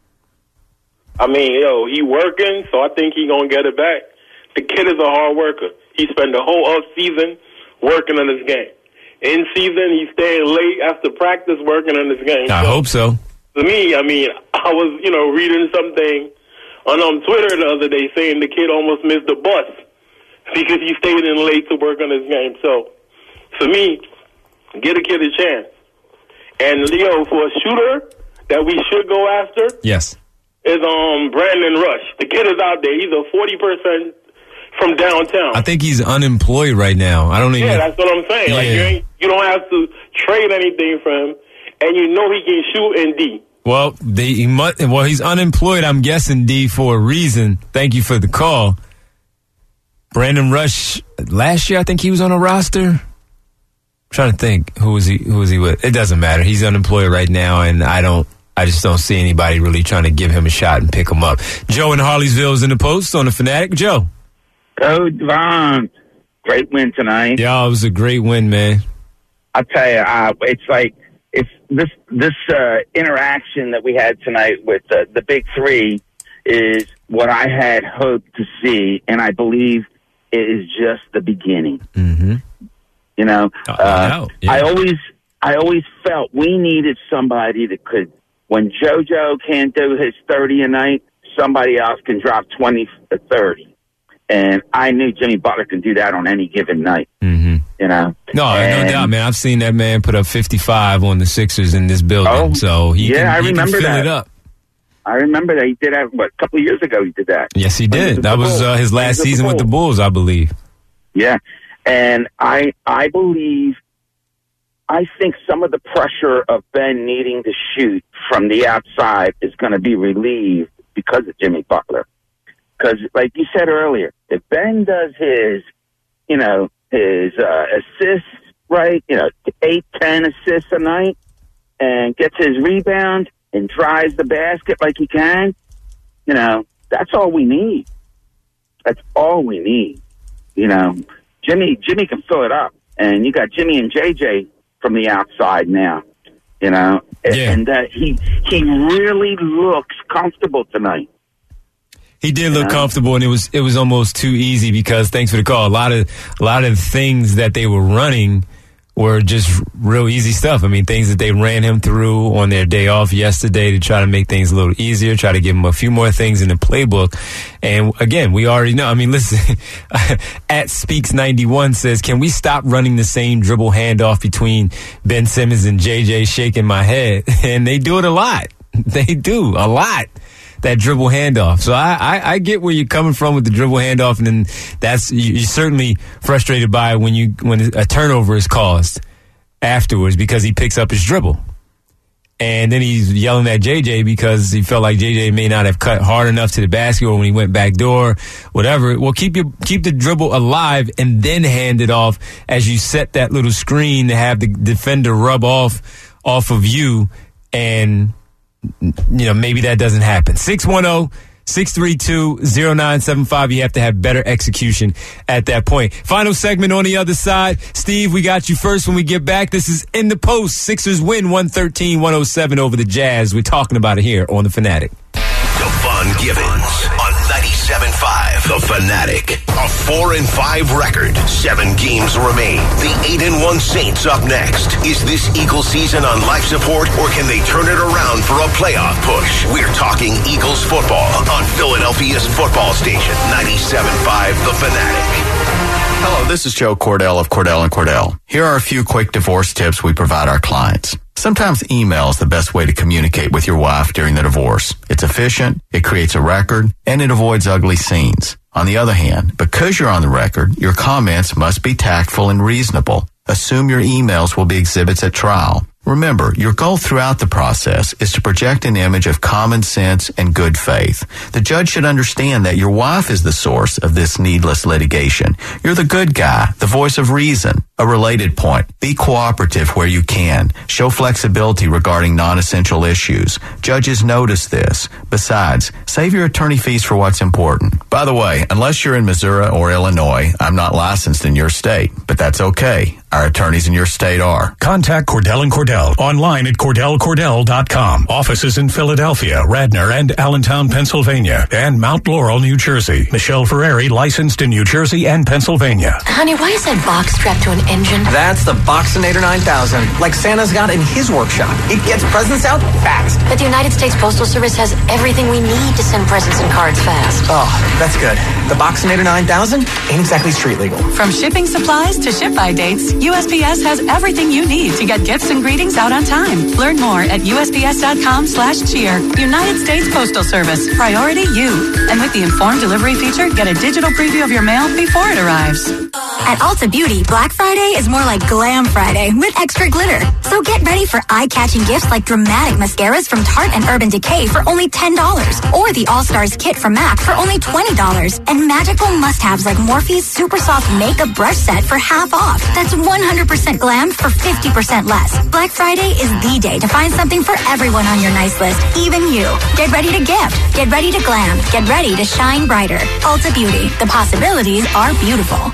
I mean, yo, he working, so I think he gonna get it back. The kid is a hard worker. He spent the whole off season working on his game. In season, he's staying late after practice working on his game. I so, hope so. To me, I mean, I was, you know, reading something on um, Twitter the other day saying the kid almost missed the bus because he stayed in late to work on his game. So, to me, get a kid a chance. And, Leo, for a shooter that we should go after yes, is um Brandon Rush. The kid is out there. He's a forty percent from downtown. I think he's unemployed right now. I don't even. Yeah, that's what I'm saying. Yeah. Like you, ain't, you don't have to trade anything for him, and you know he can shoot in D. Well, they, he must, well, he's unemployed, I'm guessing, D, for a reason. Thank you for the call. Brandon Rush, last year I think he was on a roster. I'm trying to think who was he who was he with. It doesn't matter. He's unemployed right now, and I don't. I just don't see anybody really trying to give him a shot and pick him up. Joe in Harleysville is in the post on the Fanatic. Joe. Go, Devon. Great win tonight. Yeah, it was a great win, man. I'll tell you, uh, it's like it's this this uh, interaction that we had tonight with uh, the big three is what I had hoped to see, and I believe it is just the beginning. Mm-hmm. You know, uh, uh, yeah. I always I always felt we needed somebody that could. When JoJo can't do his thirty a night, somebody else can drop twenty to thirty. And I knew Jimmy Butler can do that on any given night. Mm-hmm. You know? No, and, no doubt, man. I've seen that man put up fifty-five on the Sixers in this building. Oh, so he yeah, can, I he remember can fill that. it up. I remember that he did that, what, a couple of years ago he did that. Yes, he did. That was uh, his last season with the Bulls, I believe. Yeah. And I I believe, I think some of the pressure of Ben needing to shoot from the outside is going to be relieved because of Jimmy Butler. Because, like you said earlier, if Ben does his, you know, his uh, assists, right, you know, eight, ten assists a night, and gets his rebound and drives the basket like he can, you know, that's all we need. That's all we need. You know, Jimmy, Jimmy can fill it up, and you got Jimmy and J J from the outside now. You know, yeah. and uh, he he really looks comfortable tonight. He did look comfortable, and it was it was almost too easy because thanks for the call. A lot of a lot of things that they were running were just real easy stuff. I mean, things that they ran him through on their day off yesterday to try to make things a little easier, try to give him a few more things in the playbook. And again, we already know. I mean, listen, at Speaks ninety-one says, can we stop running the same dribble handoff between Ben Simmons and J J? Shaking my head. And they do it a lot. They do a lot. That dribble handoff. So I, I, I get where you're coming from with the dribble handoff, and then that's you're certainly frustrated by it when you when a turnover is caused afterwards because he picks up his dribble, and then he's yelling at J J because he felt like J J may not have cut hard enough to the basket or when he went back door, whatever. Well, keep your keep the dribble alive and then hand it off as you set that little screen to have the defender rub off off of you and. You know, maybe that doesn't happen. six one zero, six three two, zero nine seven five. You have to have better execution at that point. Final segment on the other side. Steve, we got you first when we get back. This is In the Post. Sixers win one thirteen one oh seven over the Jazz. We're talking about it here on The Fanatic. Devon Givens on ninety-seven point five. The Fanatic. A four and five record. Seven games remain. The eight and one Saints up next. Is this Eagles season on life support, or can they turn it around for a playoff push? We're talking Eagles football on Philadelphia's football station. ninety-seven point five. The Fanatic. Hello, this is Joe Cordell of Cordell and Cordell. Here are a few quick divorce tips we provide our clients. Sometimes email is the best way to communicate with your wife during the divorce. It's efficient, it creates a record, and it avoids ugly scenes. On the other hand, because you're on the record, your comments must be tactful and reasonable. Assume your emails will be exhibits at trial. Remember, your goal throughout the process is to project an image of common sense and good faith. The judge should understand that your wife is the source of this needless litigation. You're the good guy, the voice of reason. A related point, be cooperative where you can. Show flexibility regarding non-essential issues. Judges notice this. Besides, save your attorney fees for what's important. By the way, unless you're in Missouri or Illinois, I'm not licensed in your state, but that's okay. Our attorneys in your state are. Contact Cordell and Cordell online at cordell cordell dot com. Offices in Philadelphia, Radnor, and Allentown, Pennsylvania, and Mount Laurel, New Jersey. Michelle Ferreri, licensed in New Jersey and Pennsylvania. Honey, why is that box strapped to an engine? That's the Boxinator nine thousand, like Santa's got in his workshop. It gets presents out fast. But the United States Postal Service has everything we need to send presents and cards fast. Oh, that's good. The Boxinator nine thousand ain't exactly street legal. From shipping supplies to ship-by dates, U S P S has everything you need to get gifts and greetings out on time. Learn more at U S P S dot com slash cheer. United States Postal Service. Priority you. And with the Informed Delivery feature, get a digital preview of your mail before it arrives. At Ulta Beauty, Black Friday is more like Glam Friday with extra glitter. So get ready for eye-catching gifts like dramatic mascaras from Tarte and Urban Decay for only ten dollars. Or the All-Stars kit from MAC for only twenty dollars. And magical must-haves like Morphe's Super Soft Makeup Brush Set for half off. That's one hundred percent glam for fifty percent less. Black Friday is the day to find something for everyone on your nice list, even you. Get ready to gift. Get ready to glam. Get ready to shine brighter. Ulta Beauty. The possibilities are beautiful.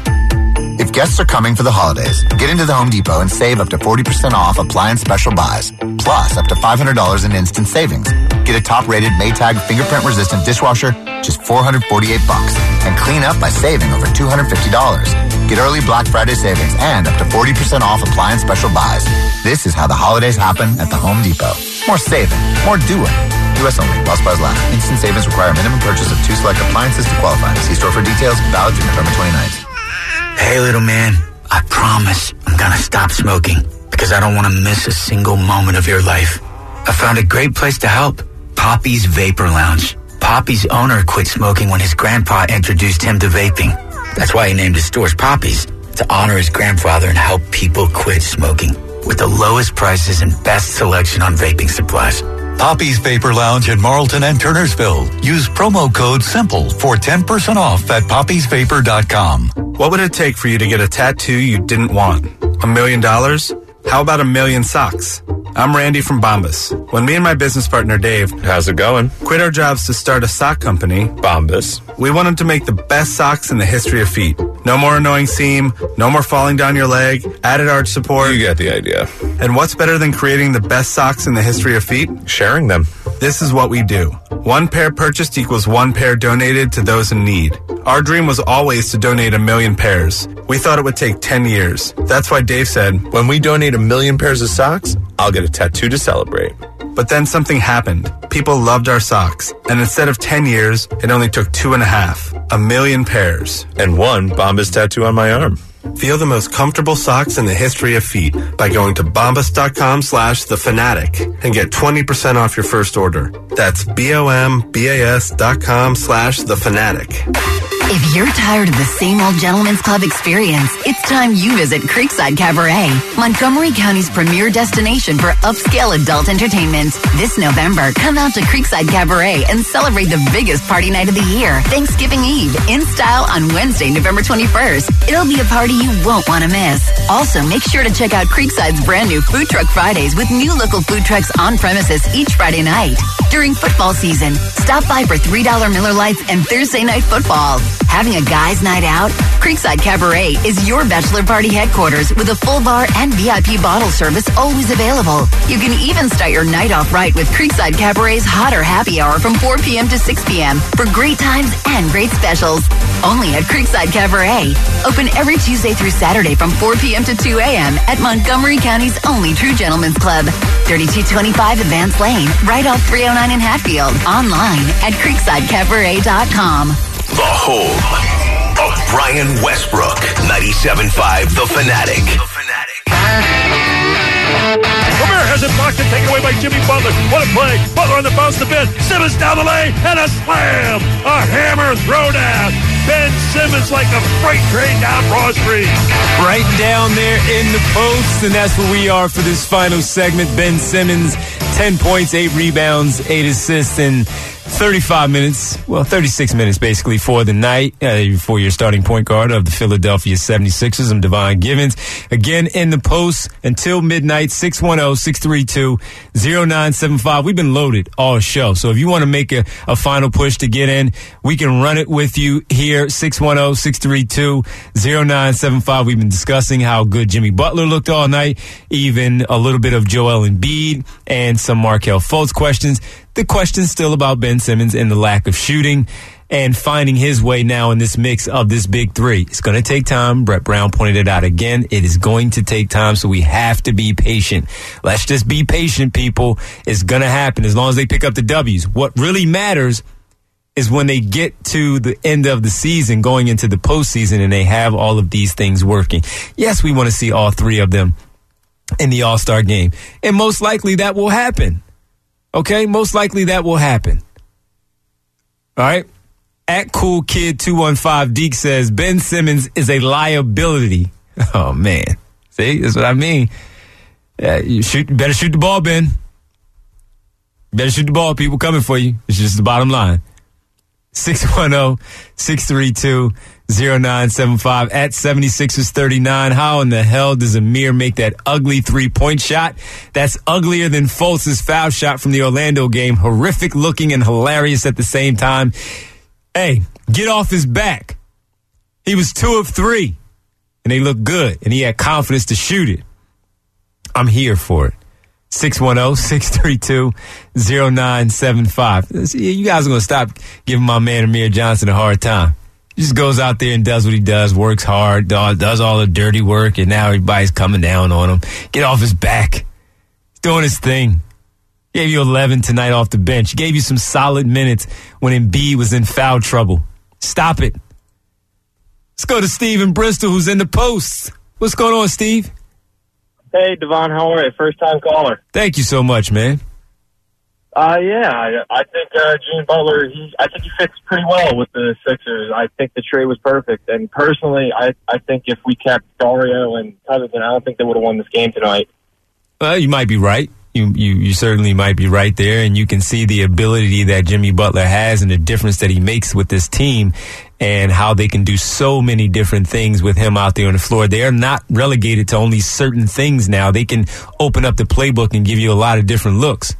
If guests are coming for the holidays, get into the Home Depot and save up to forty percent off appliance special buys, plus up to five hundred dollars in instant savings. Get a top-rated Maytag fingerprint-resistant dishwasher, just four hundred forty-eight bucks, and clean up by saving over two hundred fifty dollars. Get early Black Friday savings and up to forty percent off appliance special buys. This is how the holidays happen at the Home Depot. More saving, more doing. U S only. While supplies last. Instant savings require a minimum purchase of two select appliances to qualify. See store for details. Valid through November twenty-ninth. Hey, little man, I promise I'm gonna stop smoking because I don't want to miss a single moment of your life. I found a great place to help. Poppy's Vapor Lounge. Poppy's owner quit smoking when his grandpa introduced him to vaping. That's why he named his stores Poppy's, to honor his grandfather and help people quit smoking. With the lowest prices and best selection on vaping supplies. Poppy's Vapor Lounge in Marlton and Turnersville. Use promo code SIMPLE for ten percent off at poppies vapor dot com. What would it take for you to get a tattoo you didn't want? A million dollars? How about a million socks? I'm Randy from Bombas. When me and my business partner Dave, how's it going? Quit our jobs to start a sock company, Bombas. We wanted to make the best socks in the history of feet. No more annoying seam, no more falling down your leg, added arch support. You get the idea. And what's better than creating the best socks in the history of feet? Sharing them. This is what we do. One pair purchased equals one pair donated to those in need. Our dream was always to donate a million pairs. We thought it would take ten years. That's why Dave said, when we donate a million pairs of socks, I'll get a tattoo to celebrate. But then something happened. People loved our socks. And instead of ten years, it only took two and a half. A million pairs. And one Bombas tattoo on my arm. Feel the most comfortable socks in the history of feet by going to bombas.com slash the fanatic and get twenty percent off your first order. That's B-O-M-B-A-S dot com slash the fanatic. If you're tired of the same old gentleman's club experience, it's time you visit Creekside Cabaret, Montgomery County's premier destination for upscale adult entertainment. This November, come out to Creekside Cabaret and celebrate the biggest party night of the year, Thanksgiving Eve, in style on Wednesday, November twenty-first. It'll be a party you won't want to miss. Also, make sure to check out Creekside's brand new Food Truck Fridays with new local food trucks on premises each Friday night. During football season, stop by for three dollar Miller Lights and Thursday night football. Having a guys' night out? Creekside Cabaret is your bachelor party headquarters with a full bar and V I P bottle service always available. You can even start your night off right with Creekside Cabaret's Hotter Happy Hour from four p.m. to six p.m. for great times and great specials. Only at Creekside Cabaret. Open every Tuesday through Saturday from four p.m. to two a.m. at Montgomery County's only true gentleman's club. thirty-two twenty-five Advance Lane, right off three oh nine in Hatfield. Online at creekside cabaret dot com. The home of Brian Westbrook. ninety-seven point five The Fanatic. Gobert has it blocked and taken away by Jimmy Butler. What a play. Butler on the bounce to Ben. Simmons down the lane and a slam. A hammer throwdown. Ben Simmons like a freight train down Broad Street. Right down there in the post, and that's where we are for this final segment. Ben Simmons, ten points, eight rebounds, eight assists in thirty-five minutes, well, thirty-six minutes basically for the night, uh, for your starting point guard of the Philadelphia seventy-sixers. I'm Devon Givens. Again, in the post until midnight, six one zero, six three two, zero nine seven five. We've been loaded all show, so if you want to make a, a final push to get in, we can run it with you here, six one zero, six three two, zero nine seven five. We've been discussing how good Jimmy Butler looked all night, even a little bit of Joel Embiid and some Markelle Fultz questions. The question's still about Ben Simmons and the lack of shooting and finding his way now in this mix of this big three. It's going to take time. Brett Brown pointed it out again. It is going to take time, so we have to be patient. Let's just be patient, people. It's going to happen as long as they pick up the W's. What really matters is when they get to the end of the season, going into the postseason, and they have all of these things working. Yes, we want to see all three of them in the All-Star game, and most likely that will happen. Okay, most likely that will happen. All right. At Cool Kid two one five, Deke says Ben Simmons is a liability. Oh man, see, that's what I mean. Uh, you shoot, you better shoot the ball, Ben. You better shoot the ball. People coming for you. It's just the bottom line. six one zero, six three two, zero nine seven five at seventy-sixers thirty-nine. How in the hell does Amir make that ugly three-point shot? That's uglier than Fultz's foul shot from the Orlando game. Horrific looking and hilarious at the same time. Hey, get off his back. He was two of three, and they looked good, and he had confidence to shoot it. I'm here for it. six one zero, six three two, zero nine seven five. See, you guys are going to stop giving my man Amir Johnson a hard time. He just goes out there and does what he does, works hard, does all the dirty work, and now everybody's coming down on him. Get off his back. He's doing his thing. Gave you eleven tonight off the bench. Gave you some solid minutes when Embiid was in foul trouble. Stop it. Let's go to Steve in Bristol, who's in the post. What's going on, Steve? Hey, Devon, how are you? First time caller. Thank you so much, man. Uh, yeah, I, I think uh, Jimmy Butler, he, I think he fits pretty well with the Sixers. I think the trade was perfect. And personally, I, I think if we kept Dario and Covington, I don't think they would have won this game tonight. Well, you might be right. You, you you certainly might be right there, and you can see the ability that Jimmy Butler has and the difference that he makes with this team and how they can do so many different things with him out there on the floor. They are not relegated to only certain things now. They can open up the playbook and give you a lot of different looks.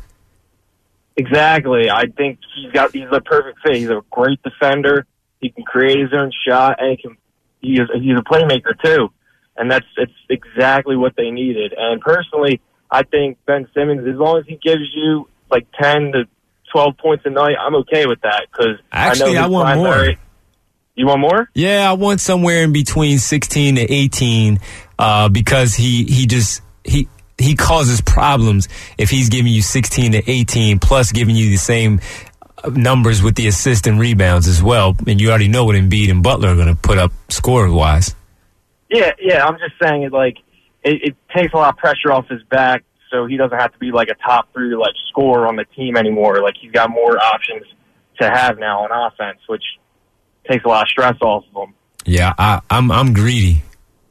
Exactly. I think he's got he's a perfect fit. He's a great defender. He can create his own shot, and he can he is, he's a playmaker too. And that's it's exactly what they needed. And personally, I think Ben Simmons, as long as he gives you like ten to twelve points a night, I'm okay with that. Because actually, I, know I want primary, more. You want more? Yeah, I want somewhere in between sixteen to eighteen uh, because he he just he he causes problems if he's giving you sixteen to eighteen plus giving you the same numbers with the assist and rebounds as well. And you already know what Embiid and Butler are going to put up score wise. Yeah, yeah. I'm just saying it like. It, it takes a lot of pressure off his back, so he doesn't have to be like a top three like scorer on the team anymore. Like he's got more options to have now on offense, which takes a lot of stress off of him. Yeah, I, I'm I'm greedy.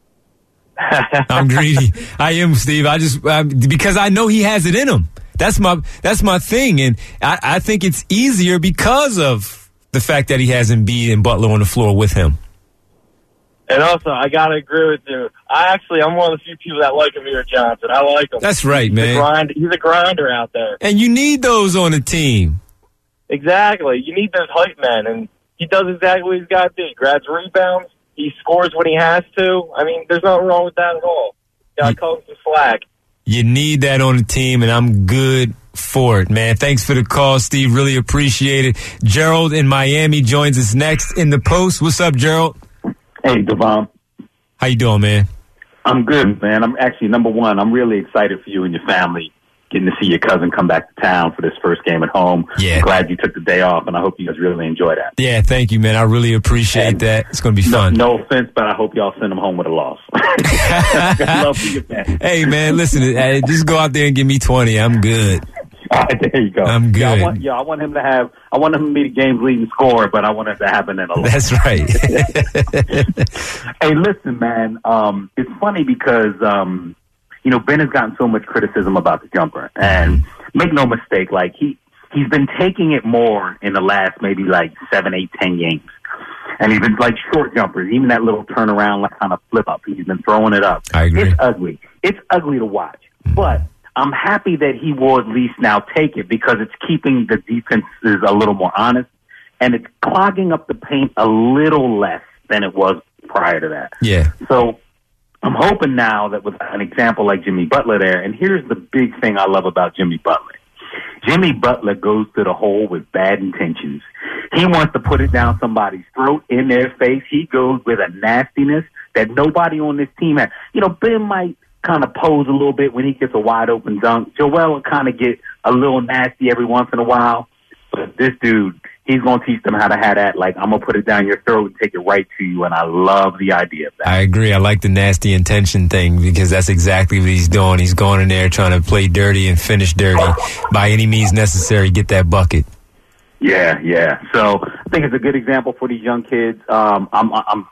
I'm greedy. I am, Steve. I just I, because I know he has it in him. That's my that's my thing, and I, I think it's easier because of the fact that he has Embiid and Butler on the floor with him. And also, I gotta agree with you. I actually, I'm one of the few people that like Amir Johnson. I like him. That's right, he's man. A grind, he's a grinder out there. And you need those on the team. Exactly. You need those hype men, and he does exactly what he's got to do. He grabs rebounds. He scores when he has to. I mean, there's nothing wrong with that at all. Got to call him some slack. You need that on the team, and I'm good for it, man. Thanks for the call, Steve. Really appreciate it. Gerald in Miami joins us next in the post. What's up, Gerald? Hey, Devon. How you doing, man? I'm good, man. I'm actually, number one, I'm really excited for you and your family getting to see your cousin come back to town for this first game at home. Yeah. I'm glad you took the day off, and I hope you guys really enjoy that. Yeah, thank you, man. I really appreciate and that. It's going to be fun. No, no offense, but I hope y'all send them home with a loss. Love for your family. Hey, man, listen, hey, just go out there and give me twenty. I'm good. There you go. I'm good. Yeah, I want, yeah, I want him to have. I want him to be the game's leading scorer, but I want it to happen in a. That's right. Hey, listen, man. Um, it's funny because um, you know Ben has gotten so much criticism about the jumper, and make no mistake, like he he's been taking it more in the last maybe like seven, eight, ten games. And he's been like short jumpers, even that little turnaround, like kind of flip up. He's been throwing it up. I agree. It's ugly. It's ugly to watch. But I'm happy that he will at least now take it because it's keeping the defenses a little more honest, and it's clogging up the paint a little less than it was prior to that. Yeah. So I'm hoping now that with an example like Jimmy Butler there, and here's the big thing I love about Jimmy Butler. Jimmy Butler goes to the hole with bad intentions. He wants to put it down somebody's throat, in their face. He goes with a nastiness that nobody on this team has. You know, Ben might kind of pose a little bit when he gets a wide open dunk. Joel will kind of get a little nasty every once in a while. But this dude, he's going to teach them how to have that, like, I'm going to put it down your throat and take it right to you, and I love the idea of that. I agree. I like the nasty intention thing because that's exactly what he's doing. He's going in there trying to play dirty and finish dirty by any means necessary, get that bucket. Yeah, yeah. So I think it's a good example for these young kids. Um, I'm, I'm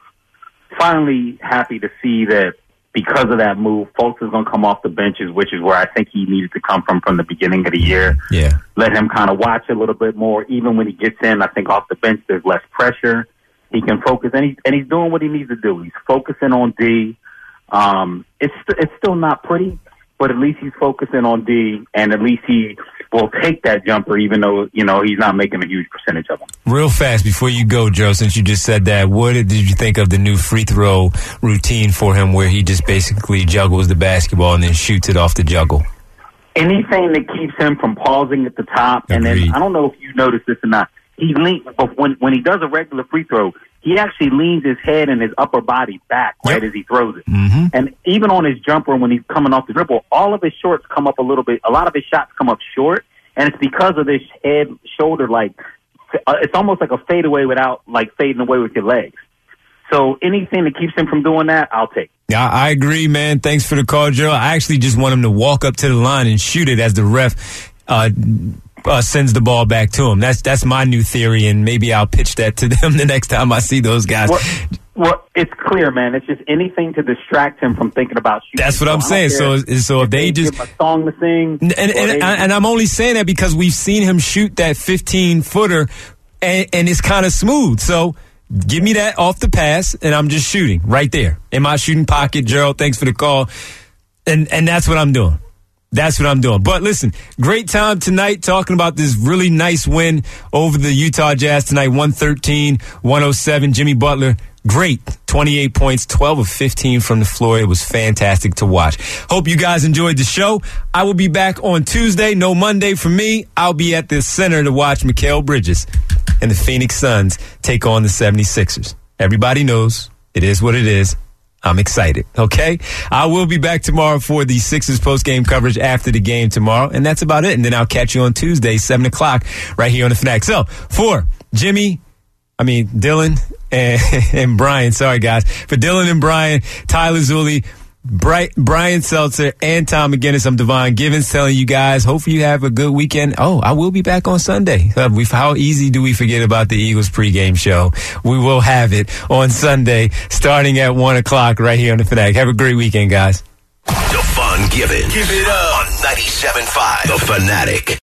finally happy to see that because of that move, Fultz is going to come off the benches, which is where I think he needed to come from from the beginning of the year. Yeah. Let him kind of watch a little bit more. Even when he gets in, I think off the bench there's less pressure. He can focus, and, he, and he's doing what he needs to do. He's focusing on D. Um, it's it's still not pretty, but at least he's focusing on D, and at least he will take that jumper, even though, you know, he's not making a huge percentage of them. Real fast, before you go, Joe, since you just said that, what did you think of the new free throw routine for him where he just basically juggles the basketball and then shoots it off the juggle? Anything that keeps him from pausing at the top, and then I don't know if you noticed this or not, he leans, but when, when he does a regular free throw, he actually leans his head and his upper body back right as he throws it. Mm-hmm. And even on his jumper, when he's coming off the dribble, all of his shorts come up a little bit. A lot of his shots come up short, and it's because of this head, shoulder, like, uh, it's almost like a fadeaway without, like, fading away with your legs. So anything that keeps him from doing that, I'll take. Yeah, I agree, man. Thanks for the call, Joe. I actually just want him to walk up to the line and shoot it as the ref uh Uh, sends the ball back to him. That's that's my new theory, and maybe I'll pitch that to them the next time I see those guys. Well, well it's clear, man. It's just anything to distract him from thinking about shooting. That's what so I'm saying. So, so if they, they just give him a song to sing, and and, and, and I'm only saying that because we've seen him shoot that fifteen footer, and, and it's kind of smooth. So give me that off the pass, and I'm just shooting right there in my shooting pocket. Gerald, thanks for the call, and and that's what I'm doing. That's what I'm doing. But listen, great time tonight talking about this really nice win over the Utah Jazz tonight, one thirteen one oh seven. Jimmy Butler, great. twenty-eight points, twelve of fifteen from the floor. It was fantastic to watch. Hope you guys enjoyed the show. I will be back on Tuesday. No Monday for me. I'll be at the center to watch Mikal Bridges and the Phoenix Suns take on the seventy-sixers. Everybody knows it is what it is. I'm excited, okay? I will be back tomorrow for the Sixers post-game coverage after the game tomorrow, and that's about it. And then I'll catch you on Tuesday, seven o'clock, right here on the Fanatic. So, for Jimmy, I mean, Dylan and, and Brian, sorry, guys. For Dylan and Brian, Tyler Zulli, Bright, Brian Seltzer, and Tom McGinnis, I'm Devon Givens telling you guys, hopefully you have a good weekend. Oh, I will be back on Sunday. Uh, we, how easy do we forget about the Eagles pregame show? We will have it on Sunday starting at one o'clock right here on the Fanatic. Have a great weekend, guys. Devon Givens. Give it up on ninety-seven point five The Fanatic.